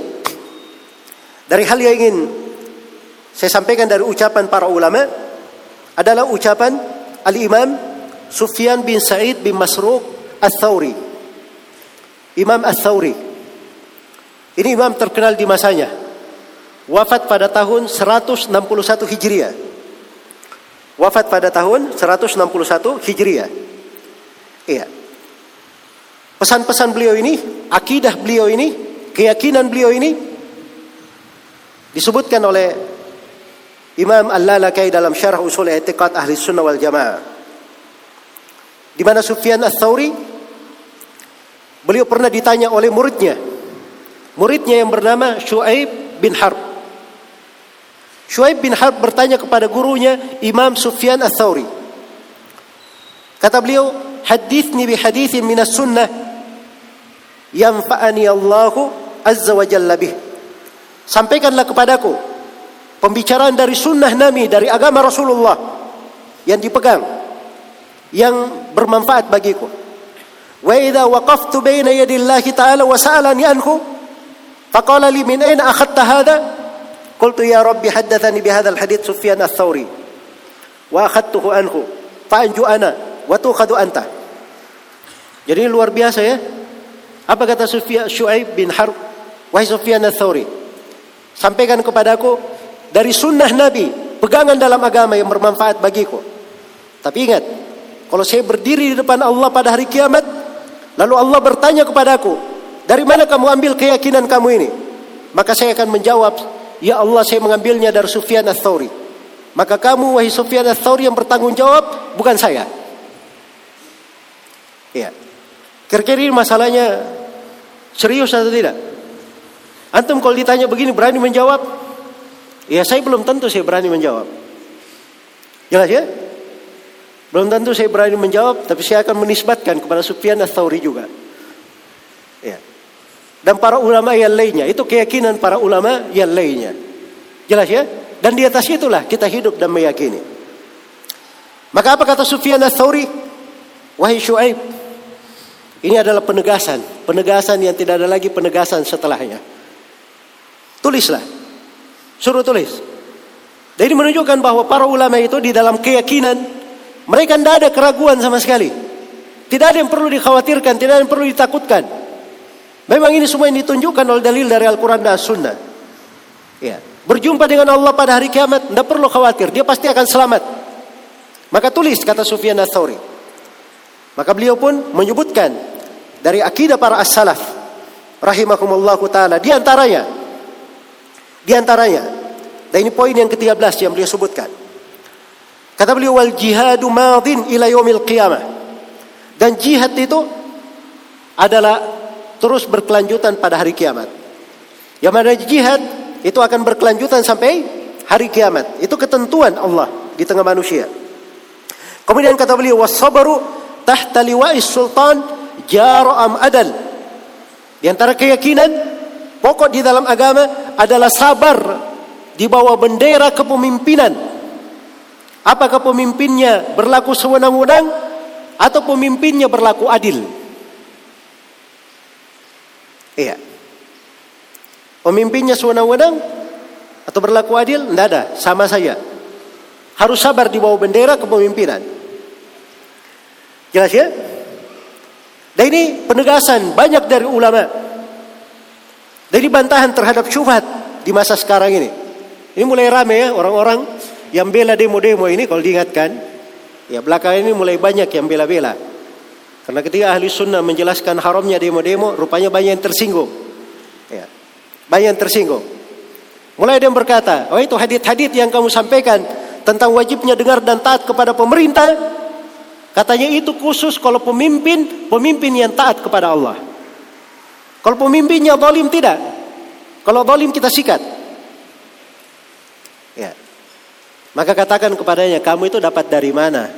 dari hal yang ingin saya sampaikan dari ucapan para ulama, adalah ucapan Al-Imam Sufyan bin Sa'id bin Masruq Ats-Tsauri. Imam Ats-Tsauri. Ini imam terkenal di masanya. Wafat pada tahun 161 Hijriah. Wafat pada tahun 161 Hijriah. Iya. Pesan-pesan beliau ini, akidah beliau ini, keyakinan beliau ini disebutkan oleh Imam Al-Lalakai dalam Syarah Ushul I'tiqad Ahli Sunnah wal Jamaah. Di mana Sufyan Ats-Tsauri, beliau pernah ditanya oleh muridnya yang bernama Syu'aib bin Harb. Syu'aib bin Harb bertanya kepada gurunya Imam Sufyan Ats-Tsauri. Kata beliau, hadithni bi hadithin minas sunnah yanfa'ani Allahu azza wa jalla bih. Sampaikanlah kepadaku pembicaraan dari sunnah Nabi, dari agama Rasulullah yang dipegang, yang bermanfaat bagiku. Wa idza waqaftu baina yadillahi ta'ala wa sa'alani anhu faqala li min aina akhadta hadha qultu ya rabbi haddathani bi hadzal hadits Sufyan Ats-Tsauri wa akhadtuhu anhu fa anju ana wa tukhadu anta. Jadi luar biasa ya. Apa kata Syu'aib bin Harb? Wahai Sufyan Ats-Tsauri, sampaikan kepadaku dari sunnah Nabi, pegangan dalam agama yang bermanfaat bagiku. Tapi ingat, kalau saya berdiri di depan Allah pada hari kiamat, lalu Allah bertanya kepadaku, dari mana kamu ambil keyakinan kamu ini? Maka saya akan menjawab, ya Allah, saya mengambilnya dari Sufyan Ats-Tsauri. Maka kamu, wahai Sufyan Ats-Tsauri, yang bertanggung jawab, bukan saya. Ya. Kira-kira ini masalahnya serius atau tidak? Antum kalau ditanya begini berani menjawab? Ya saya belum tentu saya berani menjawab. Jelas ya? Belum tentu saya berani menjawab, tapi saya akan menisbatkan kepada Sufyan Ats-Tsauri juga. Ya. Dan para ulama yang lainnya, itu keyakinan para ulama yang lainnya. Jelas ya? Dan di atas itulah kita hidup dan meyakini. Maka apa kata Sufyan Ats-Tsauri? Wahai Syuaib, ini adalah penegasan yang tidak ada lagi penegasan setelahnya. Tulislah, suruh tulis. Dan ini menunjukkan bahwa para ulama itu di dalam keyakinan mereka tidak ada keraguan sama sekali. Tidak ada yang perlu dikhawatirkan, tidak ada yang perlu ditakutkan. Memang ini semua yang ditunjukkan oleh dalil dari Al-Quran dan As-Sunnah. Ya. Berjumpa dengan Allah pada hari kiamat, tidak perlu khawatir, dia pasti akan selamat. Maka tulis, kata Sufyan Ats-Tsauri. Maka beliau pun menyebutkan dari akidah para as-salaf rahimahumullahu ta'ala. Di antaranya, dan ini poin yang ke-13 yang beliau sebutkan. Kata beliau, wal jihadu madin ila yaumil qiyamah. Dan jihad itu adalah terus berkelanjutan pada hari kiamat. Yang mana jihad itu akan berkelanjutan sampai hari kiamat. Itu ketentuan Allah di tengah manusia. Kemudian kata beliau, was-sabru tahta liwa'is sultan jara'am adal. Di antara keyakinan pokok di dalam agama adalah sabar di bawah bendera kepemimpinan. Apakah pemimpinnya berlaku sewenang-wenang atau pemimpinnya berlaku adil? Iya. Pemimpinnya sewenang-wenang atau berlaku adil? Tidak ada, sama saja. Harus sabar di bawah bendera kepemimpinan. Jelas ya? Dan ini penegasan banyak dari ulama. Dari bantahan terhadap syubhat di masa sekarang ini. Ini mulai ramai ya orang-orang yang bela demo-demo ini, kalau diingatkan, ya belakangan ini mulai banyak yang bela-bela. Karena ketika ahli sunnah menjelaskan haramnya demo-demo, rupanya banyak yang tersinggung. Ya, banyak yang tersinggung. Mulai ada yang berkata, oh itu hadits-hadits yang kamu sampaikan tentang wajibnya dengar dan taat kepada pemerintah, katanya itu khusus kalau pemimpin yang taat kepada Allah. Kalau pemimpinnya zalim tidak. Kalau zalim kita sikat. Ya. Maka katakan kepadanya, kamu itu dapat dari mana?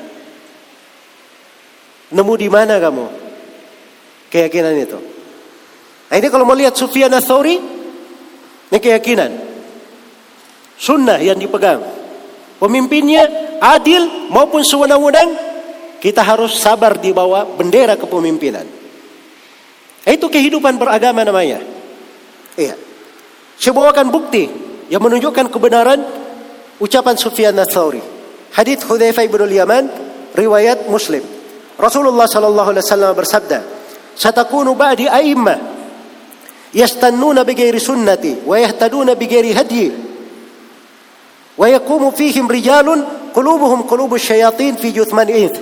Nemu di mana kamu keyakinan itu? Nah, ini kalau mau lihat Sufyan Ats-Tsauri, ini keyakinan sunnah yang dipegang. Pemimpinnya adil maupun sewenang-wenang, kita harus sabar di bawah bendera kepemimpinan. Itu kehidupan beragama namanya. Iya. Saya bawakan bukti yang menunjukkan kebenaran ucapan Sufyan Ats-Tsauri. Hadits Hudzaifah bin Yaman, riwayat Muslim. Rasulullah sallallahu alaihi wasallam bersabda, "Satakunu ba'di a'immah yastannuna bighairi sunnati wa yahtaduna bighairi hadyi. Wa yaqumu fihim rijalun qulubuhum qulubus syayatin fi juthman ith."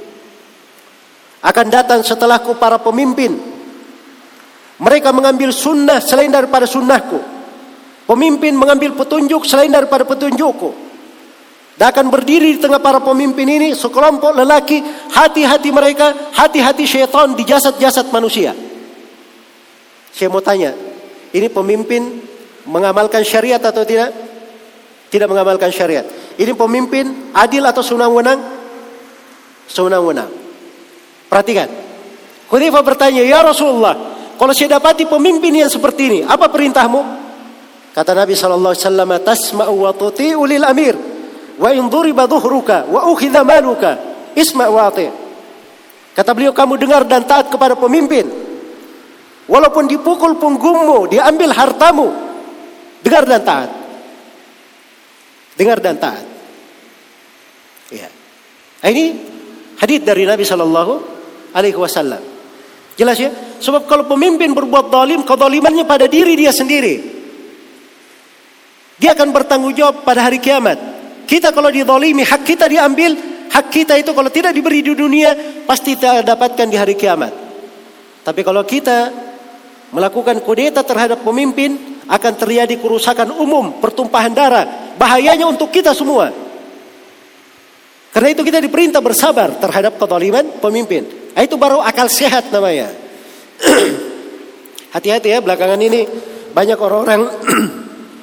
Akan datang setelahku para pemimpin, mereka mengambil sunnah selain daripada sunnahku. Pemimpin mengambil petunjuk selain daripada petunjukku. Dan akan berdiri di tengah para pemimpin ini sekelompok lelaki, hati-hati mereka, hati-hati syaitan di jasad-jasad manusia. Saya mau tanya, ini pemimpin mengamalkan syariat atau tidak? Tidak mengamalkan syariat. Ini pemimpin adil atau sewenang-wenang? Sewenang-wenang. Perhatikan. Hudzaifah bertanya, ya Rasulullah, kalau saya dapati pemimpin yang seperti ini, apa perintahmu? Kata Nabi sallallahu alaihi wasallam, tasma'u wa tuti'u lil amir wa in duriba dhuhruka wa ukhidha maluka isma' wa ati'. Kata beliau, kamu dengar dan taat kepada pemimpin. Walaupun dipukul punggungmu, diambil hartamu, dengar dan taat. Dengar dan taat. Ya. Ini hadits dari Nabi sallallahu alaihi wasallam. Jelas ya? Sebab kalau pemimpin berbuat zalim, kezalimannya pada diri dia sendiri. Dia akan bertanggung jawab pada hari kiamat. Kita kalau dizalimi, hak kita diambil, hak kita itu kalau tidak diberi di dunia, pasti kita dapatkan di hari kiamat. Tapi kalau kita melakukan kudeta terhadap pemimpin, akan terjadi kerusakan umum, pertumpahan darah. Bahayanya untuk kita semua. Karena itu kita diperintah bersabar terhadap kezaliman pemimpin. Itu baru akal sehat namanya. Hati-hati ya, belakangan ini banyak orang-orang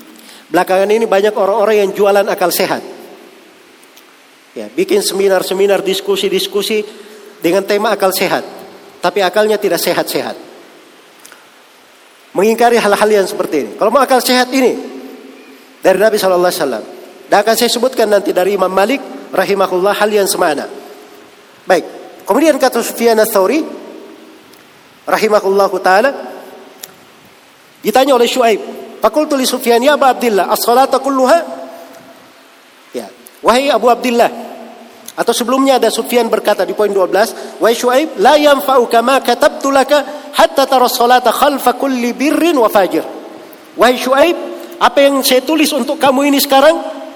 belakangan ini banyak orang-orang yang jualan akal sehat. Ya, bikin seminar-seminar, diskusi-diskusi dengan tema akal sehat, tapi akalnya tidak sehat-sehat. Mengingkari hal-hal yang seperti ini. Kalau mau akal sehat ini dari Nabi SAW. Dan akan saya sebutkan nanti dari Imam Malik rahimahullah hal yang semana. Baik. Kemudian kata Sufyan Ats-Tsauri rahimahullahu taala, ditanya oleh Syuaib, faqultu li Sufyan ya Aba Abdillah as-salata kulluha? Ya, wahai Abu Abdillah. Atau sebelumnya ada Sufyan berkata di poin 12, wahai Syuaib, la yanfa'uka ma katabtu laka hatta tara as-salata khalfa kulli birrin wa fajir. Wahai Syuaib, apa yang saya tulis untuk kamu ini sekarang,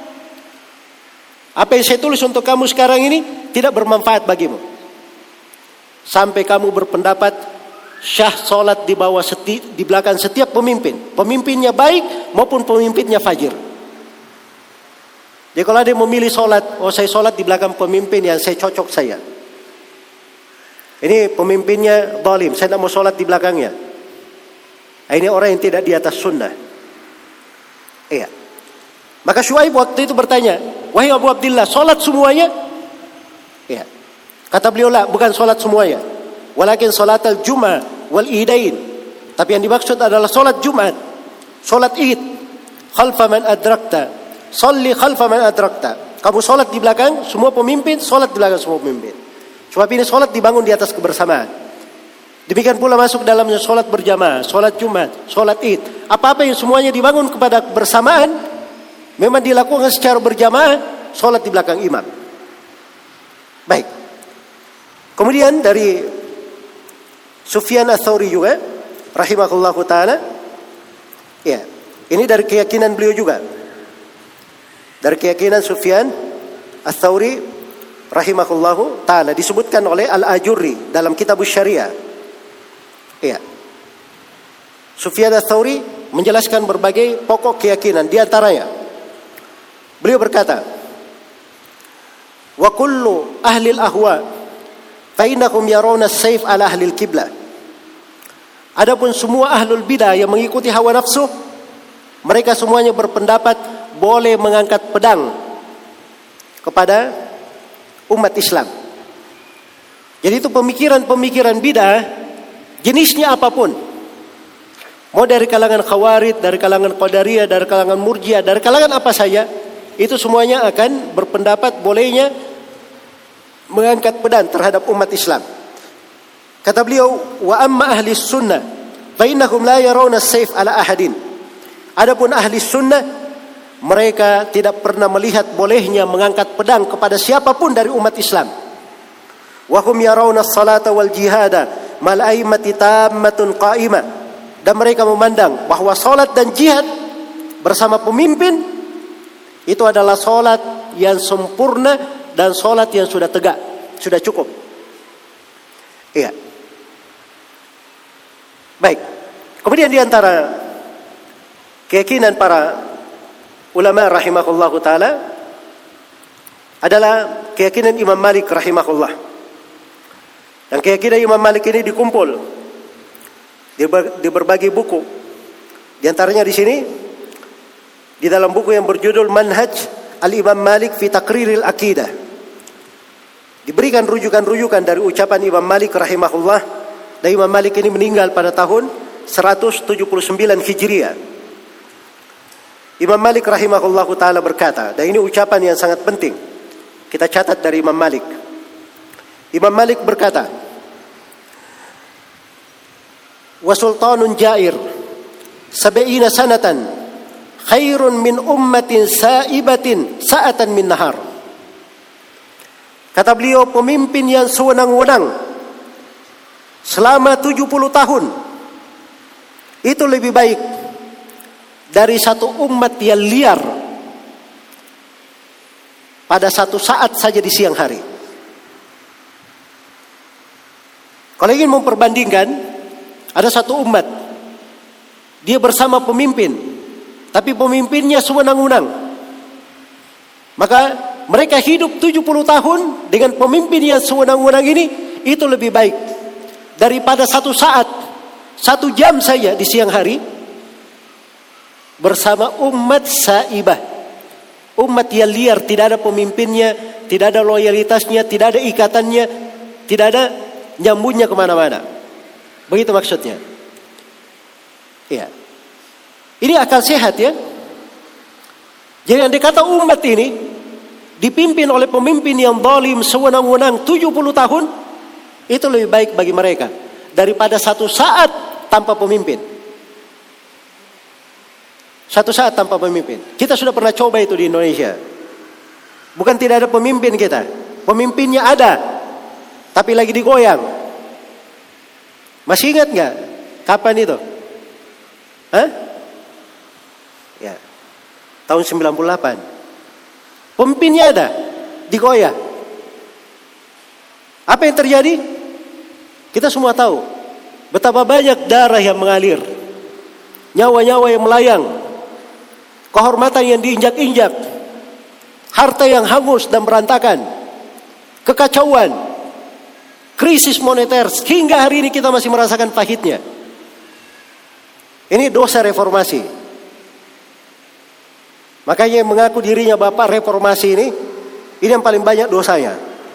apa yang saya tulis untuk kamu sekarang ini tidak bermanfaat bagimu. Sampai kamu berpendapat syah solat di bawah di belakang setiap pemimpin. Pemimpinnya baik maupun pemimpinnya fajir. Jadi kalau ada yang memilih solat, oh saya solat di belakang pemimpin yang saya cocok saya. Ini pemimpinnya zalim, saya tidak mau solat di belakangnya. Ini orang yang tidak di atas sunnah. Iya. Maka Syuaib waktu itu bertanya, wahai Abu Abdillah, solat semuanya? Iya. Kata beliau, lah, bukan solat semuanya. Walakin solat al-jum'ah wal-idain. Tapi yang dimaksud adalah solat Jumat, solat Id. Khalfa man adrakta. Salli khalfa man adrakta. Kamu solat di belakang semua pemimpin, solat di belakang semua pemimpin. Sebab ini solat dibangun di atas kebersamaan. Demikian pula masuk dalamnya solat berjamaah, solat Jumat, solat Id. Apa-apa yang semuanya dibangun kepada kebersamaan, memang dilakukan secara berjamaah, solat di belakang imam. Baik. Kemudian dari Sufyan Ats-Tsauri juga, rahimahullahu ta'ala. Ya, ini dari keyakinan beliau juga. Dari keyakinan Sufyan Ats-Tsauri, rahimahullahu ta'ala. Disebutkan oleh Al-Ajurri dalam kitab Syariah. Ya. Sufyan Ats-Tsauri menjelaskan berbagai pokok keyakinan. Di antaranya, beliau berkata, wa kullu ahli al-ahwa fa innahum yarawna as-sayf ala ahli al-qiblah. Adapun semua ahlul bidah yang mengikuti hawa nafsu, mereka semuanya berpendapat boleh mengangkat pedang kepada umat Islam. Jadi itu pemikiran-pemikiran bidah, jenisnya apapun. Mau dari kalangan Khawarij, dari kalangan Qadariyah, dari kalangan Murji'ah, dari kalangan apa saja, itu semuanya akan berpendapat bolehnya mengangkat pedang terhadap umat Islam. Kata beliau, wa amma ahli sunnah fa innahum la yarawna as-sayf ala ahadin. Adapun ahli sunnah, mereka tidak pernah melihat bolehnya mengangkat pedang kepada siapapun dari umat Islam. Wa hum yarawna as-salata wal jihada mal a'immati tammatun qa'imah. Dan mereka memandang bahwa salat dan jihad bersama pemimpin itu adalah salat yang sempurna dan salat yang sudah tegak, sudah cukup. Iya. Baik. Kemudian di antara keyakinan para ulama rahimahullahu taala adalah keyakinan Imam Malik rahimahullah. Dan keyakinan Imam Malik ini dikumpul di berbagai buku. Di antaranya di sini di dalam buku yang berjudul Manhaj Al-Imam Malik fi Taqriril Aqidah. Diberikan rujukan-rujukan dari ucapan Imam Malik rahimahullah. Dan Imam Malik ini meninggal pada tahun 179 Hijriah. Imam Malik rahimahullah ta'ala berkata, dan ini ucapan yang sangat penting, kita catat dari Imam Malik. Imam Malik berkata, wa sultanun jair 70 sanatan khairun min ummatin sa'ibatin sa'atan min nahar. Kata beliau, pemimpin yang sewenang-wenang selama 70 tahun itu lebih baik dari satu umat yang liar pada satu saat saja di siang hari. Kalau ingin memperbandingkan, ada satu umat, dia bersama pemimpin, tapi pemimpinnya sewenang-wenang. Maka mereka hidup 70 tahun dengan pemimpin yang sewenang-wenang ini, itu lebih baik daripada satu saat, 1 jam saja di siang hari bersama umat saibah. Umat yang liar, tidak ada pemimpinnya, tidak ada loyalitasnya, tidak ada ikatannya, tidak ada nyambungnya kemana-mana. Begitu maksudnya. Ya. Ini akal sehat ya. Jadi andai kata umat ini dipimpin oleh pemimpin yang zalim sewenang-wenang 70 tahun, itu lebih baik bagi mereka daripada satu saat tanpa pemimpin. Satu saat tanpa pemimpin. Kita sudah pernah coba itu di Indonesia. Bukan tidak ada pemimpin kita. Pemimpinnya ada, tapi lagi digoyang. Masih ingat nggak? Kapan itu? Hah? Ya. Tahun 98. Pemimpinnya ada, digoyah. Apa yang terjadi? Kita semua tahu betapa banyak darah yang mengalir, nyawa-nyawa yang melayang, kehormatan yang diinjak-injak, harta yang hangus dan berantakan, kekacauan, krisis moneter, hingga hari ini kita masih merasakan pahitnya. Ini dosa reformasi. Makanya yang mengaku dirinya bapak reformasi ini yang paling banyak dosanya.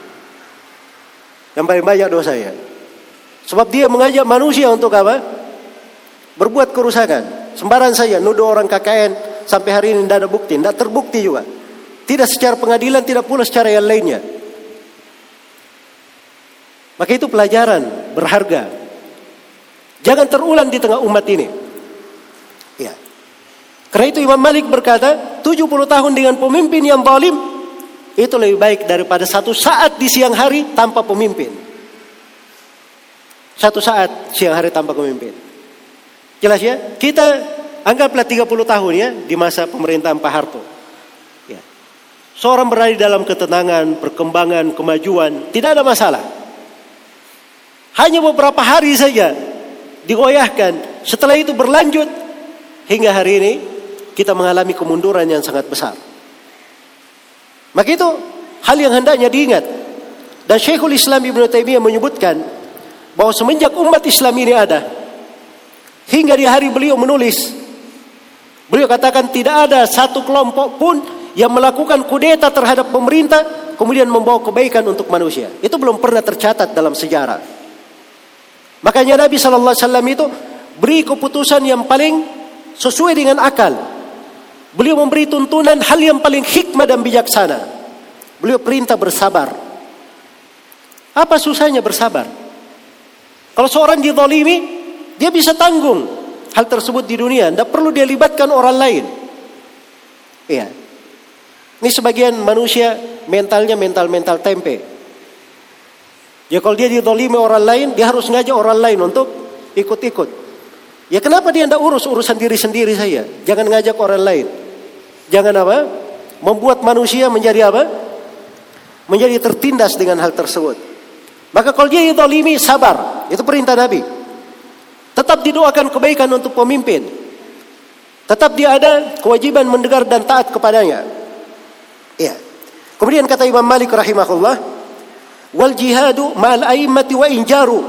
Yang paling banyak dosanya. Sebab dia mengajak manusia untuk apa? Berbuat kerusakan. Sembarang saja nuduh orang KKN sampai hari ini tidak ada bukti, tidak terbukti juga. Tidak secara pengadilan, tidak pula secara yang lainnya. Maka itu pelajaran berharga. Jangan terulang di tengah umat ini. Ya. Karena itu Imam Malik berkata, 70 tahun dengan pemimpin yang zalim itu lebih baik daripada satu saat di siang hari tanpa pemimpin. Satu saat siang hari tanpa pemimpin. Jelas ya? Kita anggaplah 30 tahun ya di masa pemerintahan Pak Harto. Ya. Seorang berada dalam ketenangan, perkembangan, kemajuan, tidak ada masalah. Hanya beberapa hari saja digoyahkan. Setelah itu berlanjut hingga hari ini kita mengalami kemunduran yang sangat besar. Maka itu hal yang hendaknya diingat. Dan Syekhul Islam Ibnu Taimiyah menyebutkan bahwa semenjak umat Islam ini ada, hingga di hari beliau menulis, beliau katakan tidak ada satu kelompok pun yang melakukan kudeta terhadap pemerintah kemudian membawa kebaikan untuk manusia. Itu belum pernah tercatat dalam sejarah. Makanya Nabi SAW itu beri keputusan yang paling sesuai dengan akal. Beliau memberi tuntunan hal yang paling hikmah dan bijaksana. Beliau perintah bersabar. Apa susahnya bersabar? Kalau seorang dizalimi, dia bisa tanggung hal tersebut di dunia. Tidak perlu dia libatkan orang lain. Iya. Ini sebagian manusia mentalnya mental tempe. Ya kalau dia dizalimi orang lain, dia harus ngajak orang lain untuk ikut-ikut. Ya kenapa dia tidak urus urusan diri sendiri saja? Jangan ngajak orang lain. Jangan apa? Membuat manusia menjadi apa? Menjadi tertindas dengan hal tersebut. Maka kalau dia zalimi, sabar. Itu perintah Nabi. Tetap didoakan kebaikan untuk pemimpin. Tetap dia ada kewajiban mendengar dan taat kepadanya. Ya. Kemudian kata Imam Malik rahimahullah, wal jihadu ma'al a'immati wa injaru.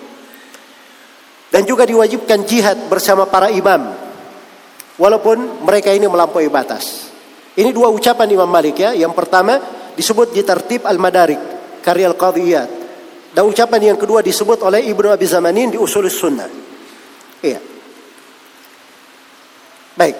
Dan juga diwajibkan jihad bersama para imam, walaupun mereka ini melampaui batas. Ini dua ucapan Imam Malik ya. Yang pertama disebut di Tartib Al-Madarik, karya Al-Qadiyat. Dan ucapan yang kedua disebut oleh Ibnu Abi Zamanin di Ushulus Sunnah. Iya. Baik.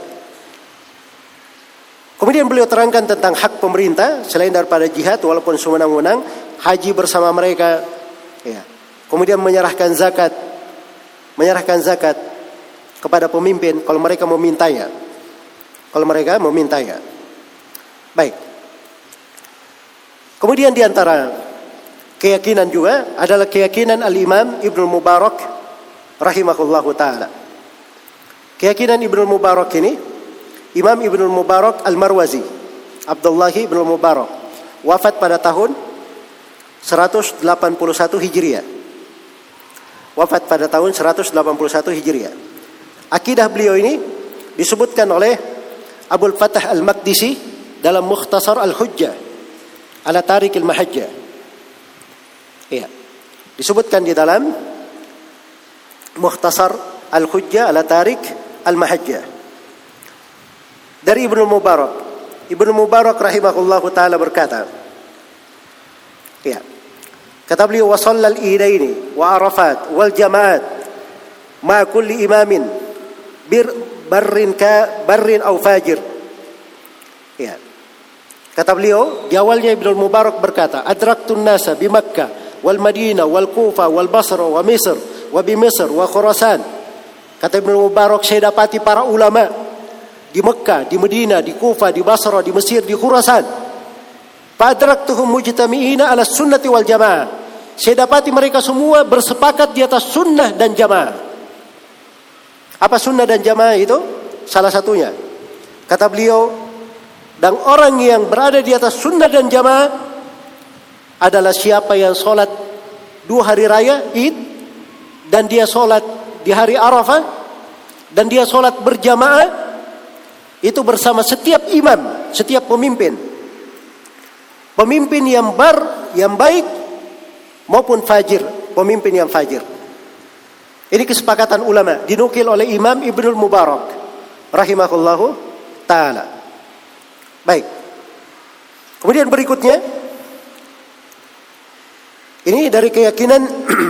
Kemudian beliau terangkan tentang hak pemerintah selain daripada jihad walaupun sewenang-wenang, haji bersama mereka. Ya. Kemudian menyerahkan zakat kepada pemimpin kalau mereka memintanya. Baik. Kemudian di antara keyakinan juga adalah keyakinan Al-Imam Ibnu Mubarak rahimahullahu taala. Keyakinan Ibnu Mubarak ini, Imam Ibnu Mubarak Al-Marwazi, Abdullah Ibnu Mubarak, wafat pada tahun 181 Hijriah. Wafat pada tahun 181 Hijriah. Akidah beliau ini disebutkan oleh Abul Fatah Al-Maqdisi dalam Mukhtasar Al-Hujjah ala Tariq Al-Mahajjah. Iya. Disebutkan di dalam Mukhtasar Al-Hujjah ala Tariq Al-Mahajjah. dari Ibnu Mubarak. Ibnu Mubarak rahimahullahu taala berkata, ya, kata beliau, wa shallal idaini wa arafat wal jamaat ma kulli imamin barrin aw fajir. Ya. Kata beliau, di awalnya Ibnu Mubarak berkata, adraktun nasa bi Makkah wal Madinah wal Kufa wal Basra wa Misr wa bi Misr wa Khurasan. Kata Ibnu Mubarak, saya dapati para ulama di Mekah, di Madinah, di Kufa, di Basra, di Mesir, di Khurasan. Fadraktuhum mujtami'ina ala sunnati wal jamaah. Saya dapati mereka semua bersepakat di atas sunnah dan jamaah. Apa sunnah dan jamaah itu? Salah satunya, kata beliau, dan orang yang berada di atas sunnah dan jamaah adalah siapa yang sholat 2 hari raya Id, dan dia sholat di hari Arafah, dan dia sholat berjamaah itu bersama setiap imam, setiap pemimpin yang baik maupun fajir, pemimpin yang fajir. Ini kesepakatan ulama, dinukil oleh Imam Ibnu Mubarak rahimahullahu taala. Baik. Kemudian berikutnya, ini dari keyakinan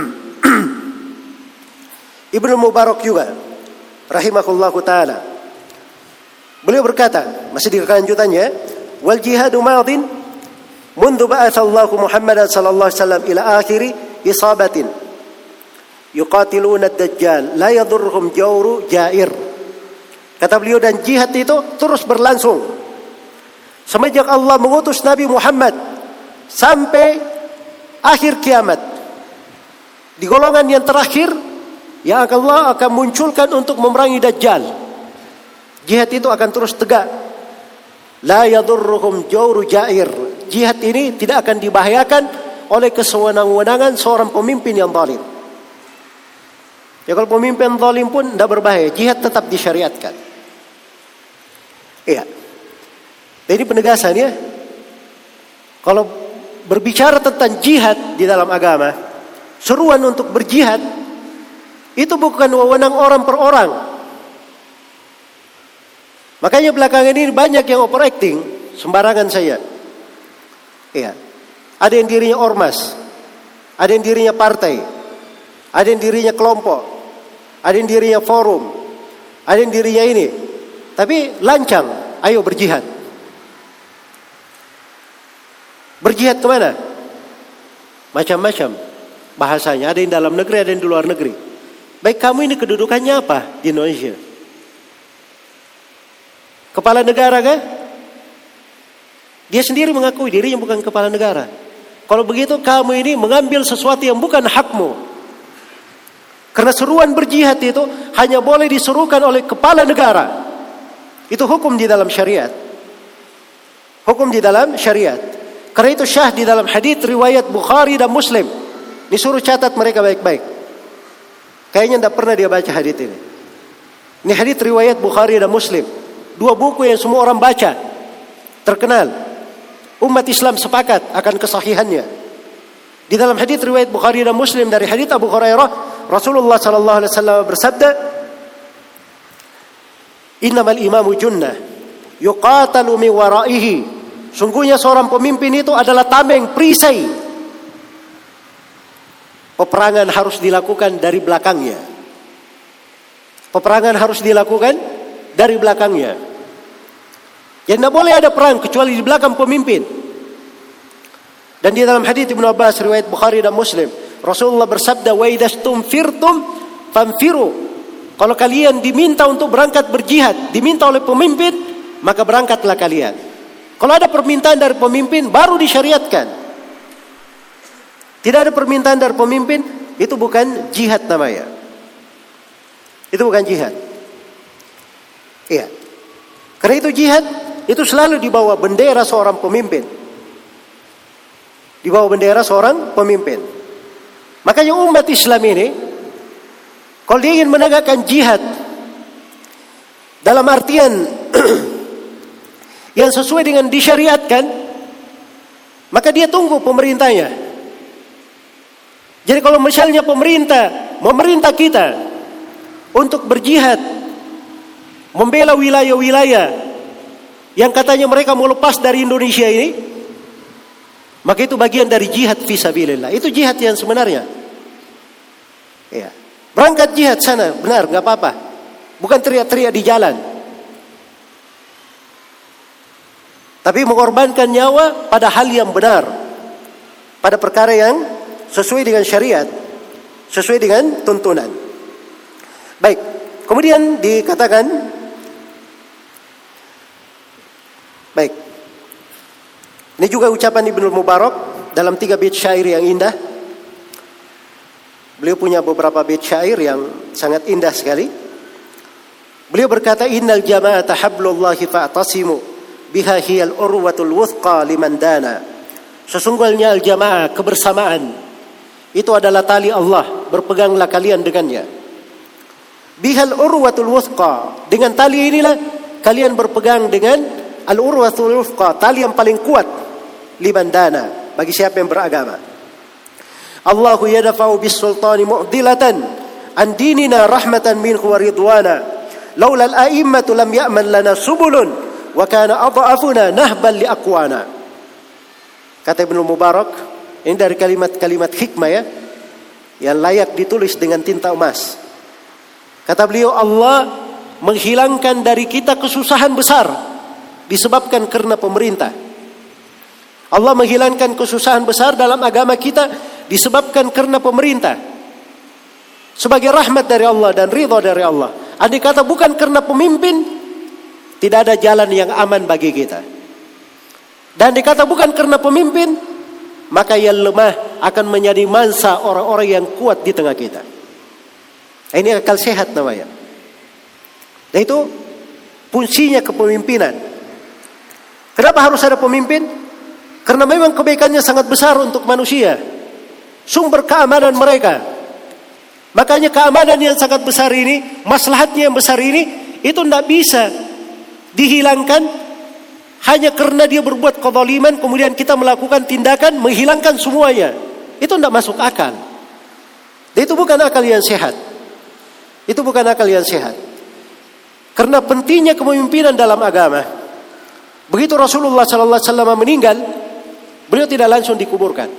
Ibnu Mubarak juga rahimahullahu taala. Beliau berkata, masih di kelanjutannya, wal jihadu madin mundu ba'atsallahu Muhammadan sallallahu alaihi wasallam ila akhiri isabatin yuqatiluna ad-dajjal la yadurruhum jawru jair. Kata beliau, dan jihad itu terus berlangsung semenjak Allah mengutus Nabi Muhammad sampai akhir kiamat. Di golongan yang terakhir yang Allah akan munculkan untuk memerangi Dajjal, jihad itu akan terus tegak. La yadurruhum jawru jair. Jihad ini tidak akan dibahayakan oleh kesewenang-wenangan seorang pemimpin yang zalim. Ya, kalau pemimpin zalim pun tidak berbahaya, jihad tetap disyariatkan. Iya. Ini penegasan ya. Kalau berbicara tentang jihad di dalam agama, seruan untuk berjihad itu bukan wewenang orang per orang. Makanya belakangan ini banyak yang overacting, sembarangan saya. Iya. Ada yang dirinya ormas, ada yang dirinya partai, ada yang dirinya kelompok, ada yang dirinya forum, ada yang dirinya ini. Tapi lancang, ayo berjihad. Berjihad kemana? Macam-macam bahasanya. Ada yang dalam negeri, ada yang di luar negeri. Baik, kamu ini kedudukannya apa di Indonesia? Kepala negara kah? Dia sendiri mengakui dirinya bukan kepala negara. Kalau begitu kamu ini mengambil sesuatu yang bukan hakmu. Karena seruan berjihad itu hanya boleh diserukan oleh kepala negara. Itu hukum di dalam syariat. Hukum di dalam syariat. Karena itu syah di dalam hadits riwayat Bukhari dan Muslim. Disuruh catat mereka baik-baik. Kayaknya tidak pernah dia baca hadits ini. Ini hadits riwayat Bukhari dan Muslim. 2 buku yang semua orang baca, terkenal. Umat Islam sepakat akan kesahihannya. Di dalam hadits riwayat Bukhari dan Muslim dari hadits Abu Hurairah, Rasulullah sallallahu alaihi wasallam bersabda, "Innamal imamu junnah yuqatalu min waraihi." Sungguhnya seorang pemimpin itu adalah tameng, perisai. Peperangan harus dilakukan dari belakangnya. Peperangan harus dilakukan dari belakangnya. Jadi tidak boleh ada perang kecuali di belakang pemimpin. Dan di dalam hadits Ibnu Abbas riwayat Bukhari dan Muslim, Rasulullah bersabda, "Wa idastum firtum famfiru." Kalau kalian diminta untuk berangkat berjihad, diminta oleh pemimpin, maka berangkatlah kalian. Kalau ada permintaan dari pemimpin, baru disyariatkan. Tidak ada permintaan dari pemimpin, itu bukan jihad namanya. Itu bukan jihad. Iya. Karena itu jihad itu selalu di bawah bendera seorang pemimpin. Di bawah bendera seorang pemimpin. Makanya umat Islam ini, kalau dia ingin menegakkan jihad dalam artian yang sesuai dengan disyariatkan, maka dia tunggu pemerintahnya. Jadi kalau misalnya memerintah kita untuk berjihad, membela wilayah-wilayah yang katanya mereka mau lepas dari Indonesia ini, maka itu bagian dari jihad fisabilillah. Itu jihad yang sebenarnya. Ya. Berangkat jihad sana, benar, nggak apa-apa. Bukan teriak-teriak di jalan. Tapi mengorbankan nyawa pada hal yang benar. Pada perkara yang sesuai dengan syariat. Sesuai dengan tuntunan. Baik. Kemudian dikatakan, baik. Ini juga ucapan Ibnu Mubarak dalam 3 bait syair yang indah. Beliau punya beberapa bait syair yang sangat indah sekali. Beliau berkata, innal jama'ata hablullahi fa'tasimu biha hiyal urwatul wuthqa liman dana. Sesungguhnya al-jamaah, kebersamaan, itu adalah tali Allah, berpeganglah kalian dengannya. Bihal urwatul wuthqa, dengan tali inilah kalian berpegang dengan al-urwatul wuthqa, tali yang paling kuat, liman dana, bagi siapa yang beragama. Allahu yadfa'u bis sultani mu'dilatan an dinina rahmatan minhu wa ridwana. Laula al-a'immatu lam ya'man lana subulun wa kana adhafuna nahban li aqwana. Kata Ibnu Mubarak, ini dari kalimat-kalimat hikmah ya, yang layak ditulis dengan tinta emas. Kata beliau, Allah menghilangkan dari kita kesusahan besar disebabkan karena pemerintah. Allah menghilangkan kesusahan besar dalam agama kita disebabkan karena pemerintah. Sebagai rahmat dari Allah dan ridha dari Allah. Andai kata bukan karena pemimpin, tidak ada jalan yang aman bagi kita. Dan andai kata bukan karena pemimpin, maka yang lemah akan menjadi mangsa orang-orang yang kuat di tengah kita. Ini akal sehat namanya. Dan itu fungsinya kepemimpinan. Kenapa harus ada pemimpin? Karena memang kebaikannya sangat besar untuk manusia. Sumber keamanan mereka. Makanya keamanan yang sangat besar ini, maslahatnya yang besar ini, itu tidak bisa dihilangkan hanya karena dia berbuat kezaliman, kemudian kita melakukan tindakan menghilangkan semuanya. Itu tidak masuk akal. Dan itu bukan akal yang sehat. Itu bukan akal yang sehat. Karena pentingnya kepemimpinan dalam agama. Begitu Rasulullah SAW meninggal, beliau tidak langsung dikuburkan.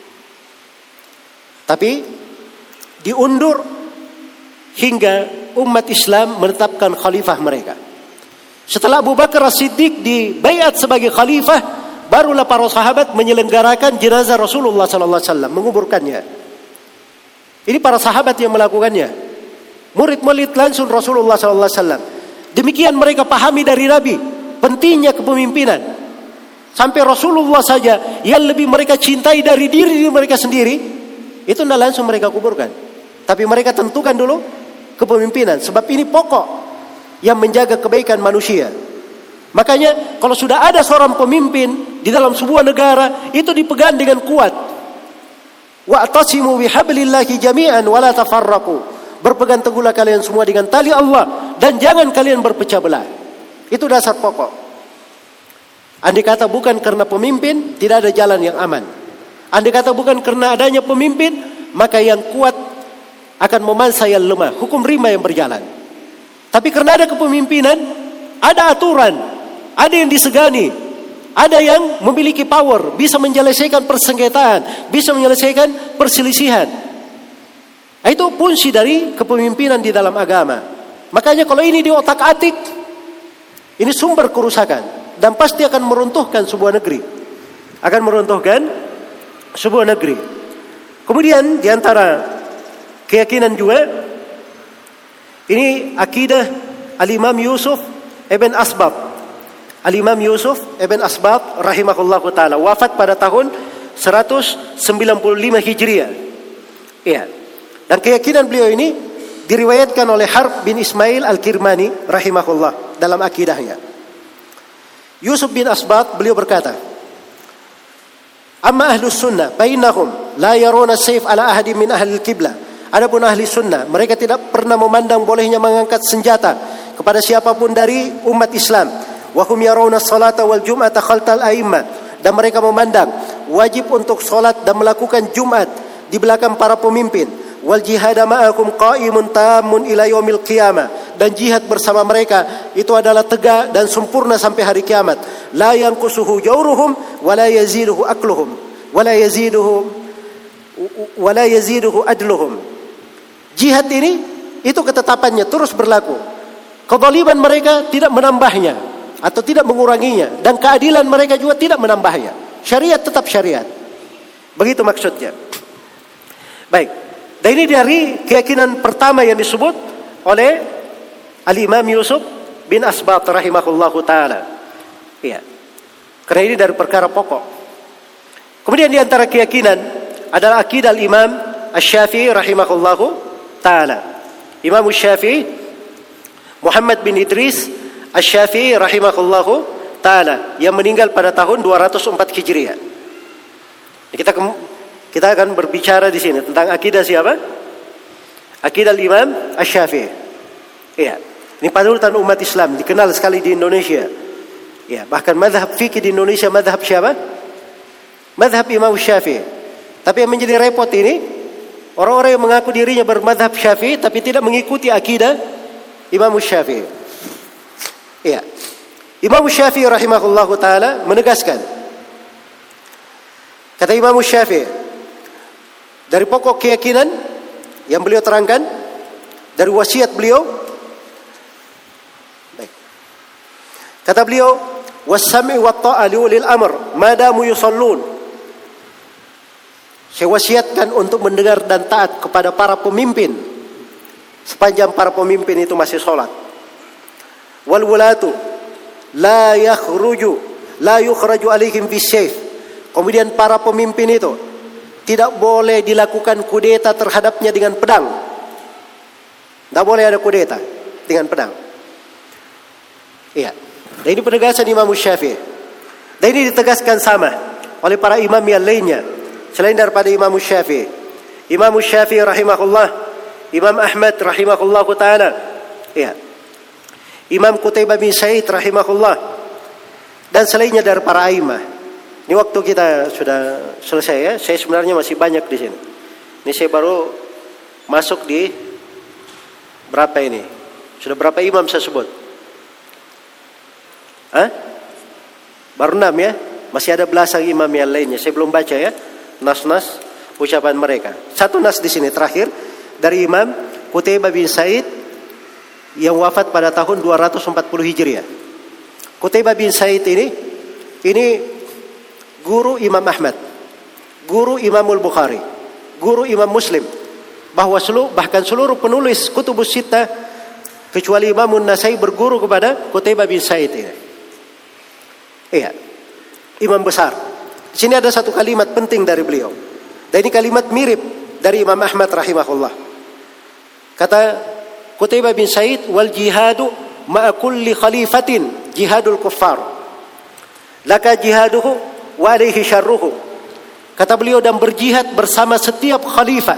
Tapi diundur hingga umat Islam menetapkan khalifah mereka. Setelah Abu Bakar As-Siddiq dibaiat sebagai khalifah, barulah para sahabat menyelenggarakan jenazah Rasulullah SAW, menguburkannya. Ini para sahabat yang melakukannya. Murid-murid langsung Rasulullah SAW. Demikian mereka pahami dari Nabi pentingnya kepemimpinan. Sampai Rasulullah saja yang lebih mereka cintai dari diri mereka sendiri, itu tidak langsung mereka kuburkan. Tapi mereka tentukan dulu kepemimpinan. Sebab ini pokok yang menjaga kebaikan manusia. Makanya kalau sudah ada seorang pemimpin di dalam sebuah negara, itu dipegang dengan kuat. Wa'tasimu bihablillahi jami'an wa la tafarraqu. Berpegang teguhlah kalian semua dengan tali Allah dan jangan kalian berpecah belah. Itu dasar pokok. Andai kata bukan karena pemimpin, tidak ada jalan yang aman. Andai kata bukan karena adanya pemimpin, maka yang kuat akan memangsa yang lemah. Hukum rimba yang berjalan. Tapi karena ada kepemimpinan, ada aturan, ada yang disegani, ada yang memiliki power, bisa menyelesaikan persengketaan, bisa menyelesaikan perselisihan. Itu fungsi dari kepemimpinan di dalam agama. Makanya kalau ini diotak-atik, ini sumber kerusakan dan pasti akan meruntuhkan sebuah negeri. Akan meruntuhkan sebuah negeri. Kemudian di antara keyakinan juga, ini akidah Al-Imam Yusuf Ibn Asbab. Al-Imam Yusuf Ibn Asbab rahimahullahu ta'ala, wafat pada tahun 195 Hijriah. Iya. Dan keyakinan beliau ini diriwayatkan oleh Harb bin Ismail Al-Kirmani rahimahullah dalam akidahnya. Yusuf bin Asbab beliau berkata, amma ahlus sunnah fa'innahum la yaruna sayf ala ahadin min ahli al-qiblah. Adapun ahli sunnah, mereka tidak pernah memandang bolehnya mengangkat senjata kepada siapapun dari umat Islam. Wa hum yarawna salata wal jum'ata khaltal a'immah. Dan mereka memandang wajib untuk salat dan melakukan Jumat di belakang para pemimpin. Wal jihada ma'akum qa'imun tamun ila yaumil qiyamah. dan jihad bersama mereka itu adalah tegak dan sempurna sampai hari kiamat. La yanqusuhu jawruhum wa la yaziduhu akluhum wa la yaziduhu adluhum. Jihad ini itu ketetapannya terus berlaku. Kezaliman mereka tidak menambahnya atau tidak menguranginya, dan keadilan mereka juga tidak menambahnya. Syariat tetap syariat. Begitu maksudnya. Baik. Dan ini dari keyakinan pertama yang disebut oleh Al-Imam Yusuf bin Asbat rahimahullahu ta'ala. Ya. Karena ini dari perkara pokok. Kemudian di antara keyakinan adalah akidah Imam Asy-Syafi'i rahimahullahu ta'ala. Imam Asy-Syafi'i Muhammad bin Idris Asy-Syafi'i rahimahullahu ta'ala yang meninggal pada tahun 204 Hijriah. Kita akan berbicara di sini tentang akidah siapa? Akidah Imam Asy-Syafi'i. Iya. Ini panutan umat Islam, dikenal sekali di Indonesia. Ya, bahkan mazhab fikih di Indonesia mazhab siapa? Mazhab Imam Syafi'i. Tapi yang menjadi repot ini, orang-orang yang mengaku dirinya bermazhab Syafi'i tapi tidak mengikuti akidah Imam Syafi'i. Iya. Imam Syafi'i rahimahullahu taala menegaskan, kata Imam Syafi'i, dari pokok keyakinan yang beliau terangkan dari wasiat beliau, kata beliau, was-sam'i wat-ta'a li ulil amr ma damu yusallun. Saya wasiatkan untuk mendengar dan taat kepada para pemimpin sepanjang para pemimpin itu masih salat. Wal wulatu la yukhraju alaihim bisayf. Kemudian para pemimpin itu tidak boleh dilakukan kudeta terhadapnya dengan pedang. Tidak boleh ada kudeta dengan pedang. Iya. Dan ini penegasan Imam Syafi'i. Dan ini ditegaskan sama oleh para imam yang lainnya selain daripada Imam Syafi'i. Imam Syafi'i rahimahullah, Imam Ahmad rahimahullah ta'ala. Iya. Imam Qutaibah bin Sa'id rahimahullah. Dan selainnya dari para imam. Ini waktu kita sudah selesai ya. Saya sebenarnya masih banyak di sini. Ini saya baru masuk di berapa ini? Sudah berapa imam saya sebut? Baru 6 ya. Masih ada belasan imam yang lainnya. Saya belum baca ya nas-nas ucapan mereka. Satu nas di sini terakhir dari Imam Qutaibah bin Sa'id yang wafat pada tahun 240 Hijriah. Qutaibah bin Sa'id ini guru Imam Ahmad, guru Imamul Bukhari, guru Imam Muslim, bahkan seluruh penulis Kutubus Sittah kecuali Imam An-Nasai berguru kepada Qutaibah bin Sa'id ini. Iya, imam besar. Di sini ada satu kalimat penting dari beliau. Dan ini kalimat mirip dari Imam Ahmad rahimahullah. Kata Qutaibah bin Sa'id, wal jihadu ma'a kulli khalifatin jihadul kuffar. Laka jihaduhu wa alaihi syarruhu. Kata beliau, dan berjihad bersama setiap khalifah.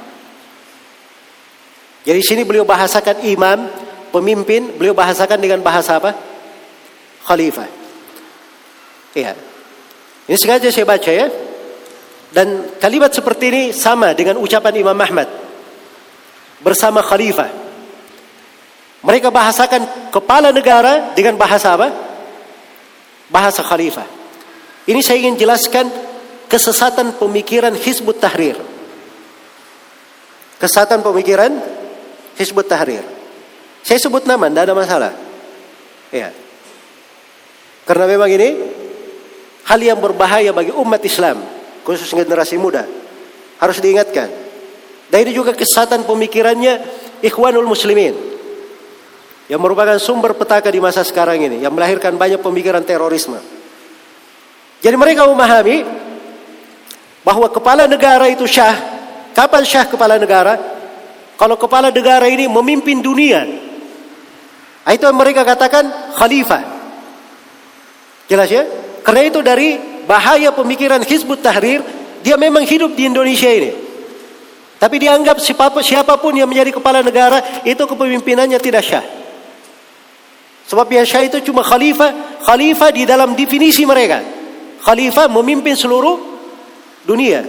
Jadi sini beliau bahasakan imam, pemimpin, beliau bahasakan dengan bahasa apa? Khalifah. Iya. Ini sengaja saya baca ya. Dan kalimat seperti ini sama dengan ucapan Imam Ahmad bersama khalifah. Mereka bahasakan kepala negara dengan bahasa apa? Bahasa khalifah. Ini saya ingin jelaskan kesesatan pemikiran Hizbut Tahrir. Kesesatan pemikiran Hizbut Tahrir. Saya sebut nama, tidak ada masalah. Ya. Karena memang ini hal yang berbahaya bagi umat Islam, khusus generasi muda. Harus diingatkan. Dan ini juga kesesatan pemikirannya Ikhwanul Muslimin, yang merupakan sumber petaka di masa sekarang ini, yang melahirkan banyak pemikiran terorisme. Jadi mereka memahami bahwa kepala negara itu syah. Kapan syah kepala negara? Kalau kepala negara ini memimpin dunia. Itu yang mereka katakan khalifah. Jelas ya? Karena itu dari bahaya pemikiran Hizbut Tahrir, dia memang hidup di Indonesia ini. Tapi dianggap siapapun yang menjadi kepala negara, itu kepemimpinannya tidak syah. Sebab yang syah itu cuma khalifah. Khalifah di dalam definisi mereka, khalifah memimpin seluruh dunia.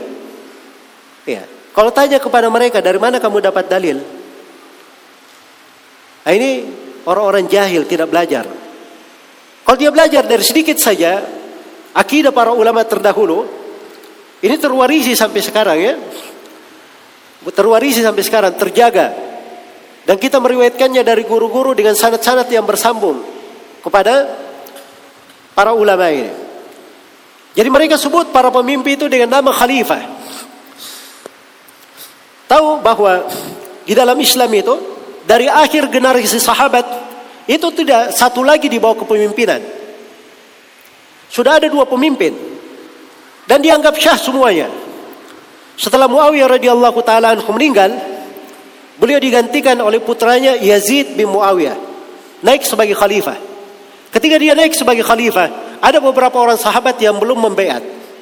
Ya. Kalau tanya kepada mereka, dari mana kamu dapat dalil? Ini orang-orang jahil, tidak belajar. Kalau dia belajar dari sedikit saja akidah para ulama terdahulu, ini terwarisi sampai sekarang ya. Terwarisi sampai sekarang, terjaga. Dan kita meriwayatkannya dari guru-guru dengan sanad-sanad yang bersambung kepada para ulama ini. Jadi mereka sebut para pemimpin itu dengan nama khalifah. Tahu bahwa di dalam Islam itu dari akhir generasi sahabat itu tidak satu lagi di bawah kepemimpinan. Sudah ada 2 pemimpin dan dianggap syah semuanya. Setelah Muawiyah radhiyallahu taala anhu meninggal, beliau digantikan oleh putranya Yazid bin Muawiyah naik sebagai khalifah. Ketika dia naik sebagai khalifah, ada beberapa orang sahabat yang belum membaiat.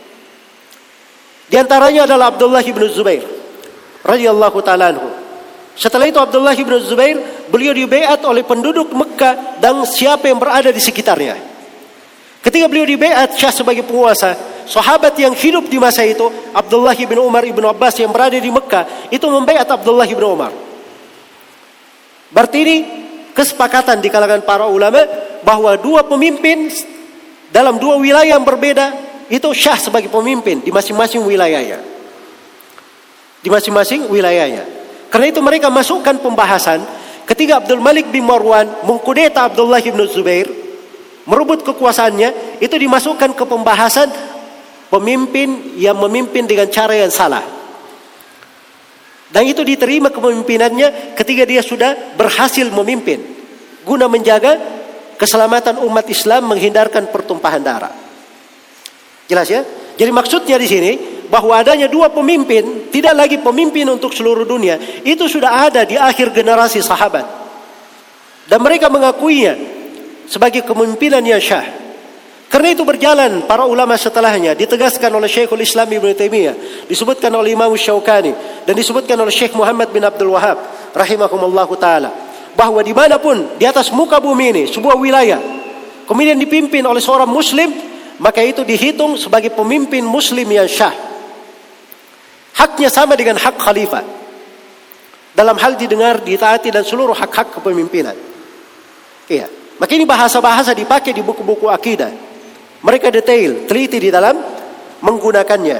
Di antaranya adalah Abdullah bin Zubair radhiyallahu taala anhu. Setelah itu Abdullah bin Zubair, beliau dibaiat oleh penduduk Mekah dan siapa yang berada di sekitarnya. Ketika beliau dibaiat syah sebagai penguasa, sahabat yang hidup di masa itu, Abdullah bin Umar ibn Abbas yang berada di Mekah, itu membaiat Abdullah bin Umar. Berarti ini kesepakatan di kalangan para ulama bahwa 2 pemimpin dalam 2 wilayah yang berbeda itu syah sebagai pemimpin di masing-masing wilayahnya. Di masing-masing wilayahnya. Karena itu mereka masukkan pembahasan ketika Abdul Malik bin Marwan mengkudeta Abdullah bin Zubair, merebut kekuasaannya, itu dimasukkan ke pembahasan pemimpin yang memimpin dengan cara yang salah. Dan itu diterima kepemimpinannya ketika dia sudah berhasil memimpin guna menjaga keselamatan umat Islam, menghindarkan pertumpahan darah. Jelas ya? Jadi maksudnya di sini bahwa adanya 2 pemimpin, tidak lagi pemimpin untuk seluruh dunia, itu sudah ada di akhir generasi sahabat. Dan mereka mengakuinya sebagai kepemimpinan yang syah. Karena itu berjalan para ulama setelahnya, ditegaskan oleh Syekhul Islam Ibn Taimiyah, disebutkan oleh Imam Syaukani, dan disebutkan oleh Syekh Muhammad bin Abdul Wahab rahimahumullahu ta'ala, bahwa dimanapun di atas muka bumi ini sebuah wilayah kemudian dipimpin oleh seorang muslim, maka itu dihitung sebagai pemimpin muslim yang syah. Haknya sama dengan hak khalifah dalam hal didengar, ditaati, dan seluruh hak-hak kepemimpinan. Iya. Maka ini bahasa-bahasa dipakai di buku-buku akidah. Mereka detail, teliti di dalam menggunakannya.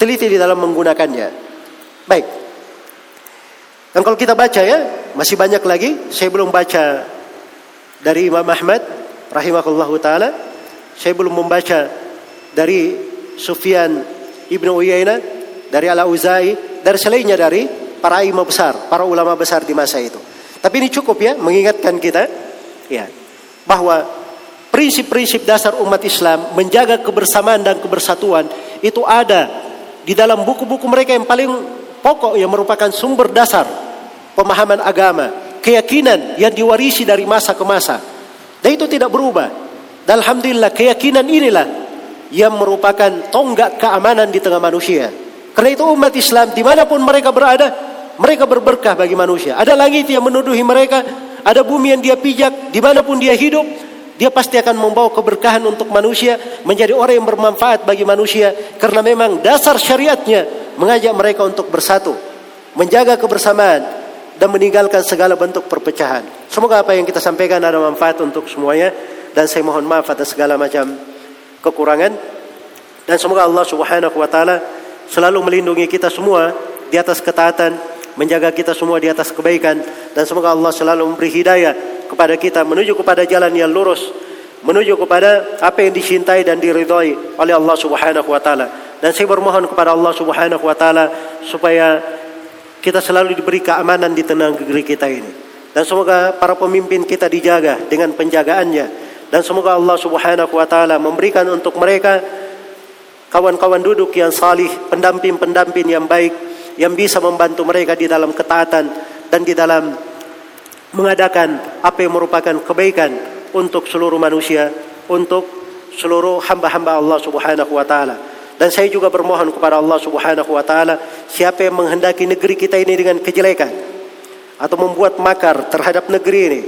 Baik. Dan kalau kita baca ya, masih banyak lagi. Saya belum baca dari Imam Ahmad rahimahullahu ta'ala. Saya belum membaca dari Sufyan ibn Uyainah, dari Al-Auza'i, dari selainnya dari para imam besar, para ulama besar di masa itu. Tapi ini cukup ya, mengingatkan kita ya, bahwa prinsip-prinsip dasar umat Islam menjaga kebersamaan dan kebersatuan itu ada di dalam buku-buku mereka yang paling pokok, yang merupakan sumber dasar pemahaman agama, keyakinan yang diwarisi dari masa ke masa. Dan itu tidak berubah. Dan alhamdulillah keyakinan inilah yang merupakan tonggak keamanan di tengah manusia. Karena itu umat Islam dimanapun mereka berada, mereka berberkah bagi manusia. Ada langit yang menuduhi mereka, ada bumi yang dia pijak, dimanapun dia hidup, dia pasti akan membawa keberkahan untuk manusia, menjadi orang yang bermanfaat bagi manusia. Karena memang dasar syariatnya mengajak mereka untuk bersatu, menjaga kebersamaan, dan meninggalkan segala bentuk perpecahan. Semoga apa yang kita sampaikan ada manfaat untuk semuanya, dan saya mohon maaf atas segala macam kekurangan. Dan semoga Allah Subhanahu wa taala selalu melindungi kita semua di atas ketaatan, menjaga kita semua di atas kebaikan, dan semoga Allah selalu memberi hidayah kepada kita menuju kepada jalan yang lurus, menuju kepada apa yang dicintai dan diridhai oleh Allah Subhanahu wa taala. Dan saya bermohon kepada Allah Subhanahu wa taala supaya kita selalu diberi keamanan di tengah negeri kita ini. Dan semoga para pemimpin kita dijaga dengan penjagaannya, dan semoga Allah Subhanahu wa taala memberikan untuk mereka kawan-kawan duduk yang salih, pendamping-pendamping yang baik, yang bisa membantu mereka di dalam ketaatan dan di dalam mengadakan apa yang merupakan kebaikan untuk seluruh manusia, untuk seluruh hamba-hamba Allah Subhanahu wa taala. Dan saya juga bermohon kepada Allah Subhanahu wa taala, siapa yang menghendaki negeri kita ini dengan kejelekan atau membuat makar terhadap negeri ini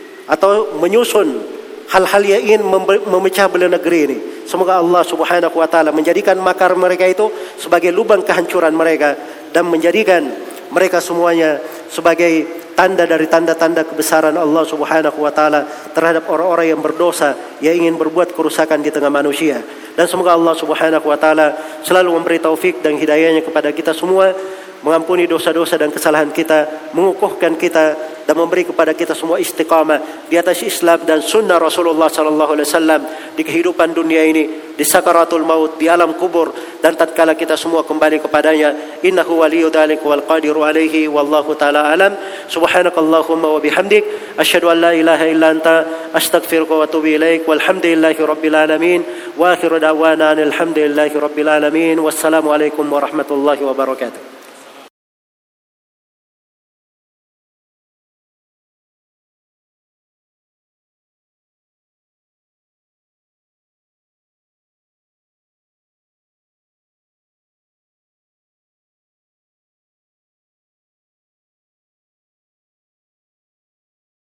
atau menyusun hal-hal yang ingin memecah belah negeri ini, semoga Allah Subhanahu wa taala menjadikan makar mereka itu sebagai lubang kehancuran mereka, dan menjadikan mereka semuanya sebagai tanda dari tanda-tanda kebesaran Allah Subhanahu wa taala terhadap orang-orang yang berdosa yang ingin berbuat kerusakan di tengah manusia. Dan semoga Allah Subhanahu wa taala selalu memberi taufik dan hidayahnya kepada kita semua, mengampuni dosa-dosa dan kesalahan kita, mengukuhkan kita dan memberi kepada kita semua istiqamah di atas Islam dan sunnah Rasulullah sallallahu alaihi wasallam di kehidupan dunia ini, di sakaratul maut, di alam kubur, dan tatkala kita semua kembali kepadanya. Innahu waliyyu dzalika wal qadiru alaihi wallahu taala alam. Subhanakallahumma wa bihamdik asyhadu an la ilaha illa anta astaghfiruka wa atubu ilaik. Walhamdulillahi rabbil alamin. Wa akhiru da'wana alhamdulillahi rabbil alamin. Wassalamu alaikum warahmatullahi wabarakatuh.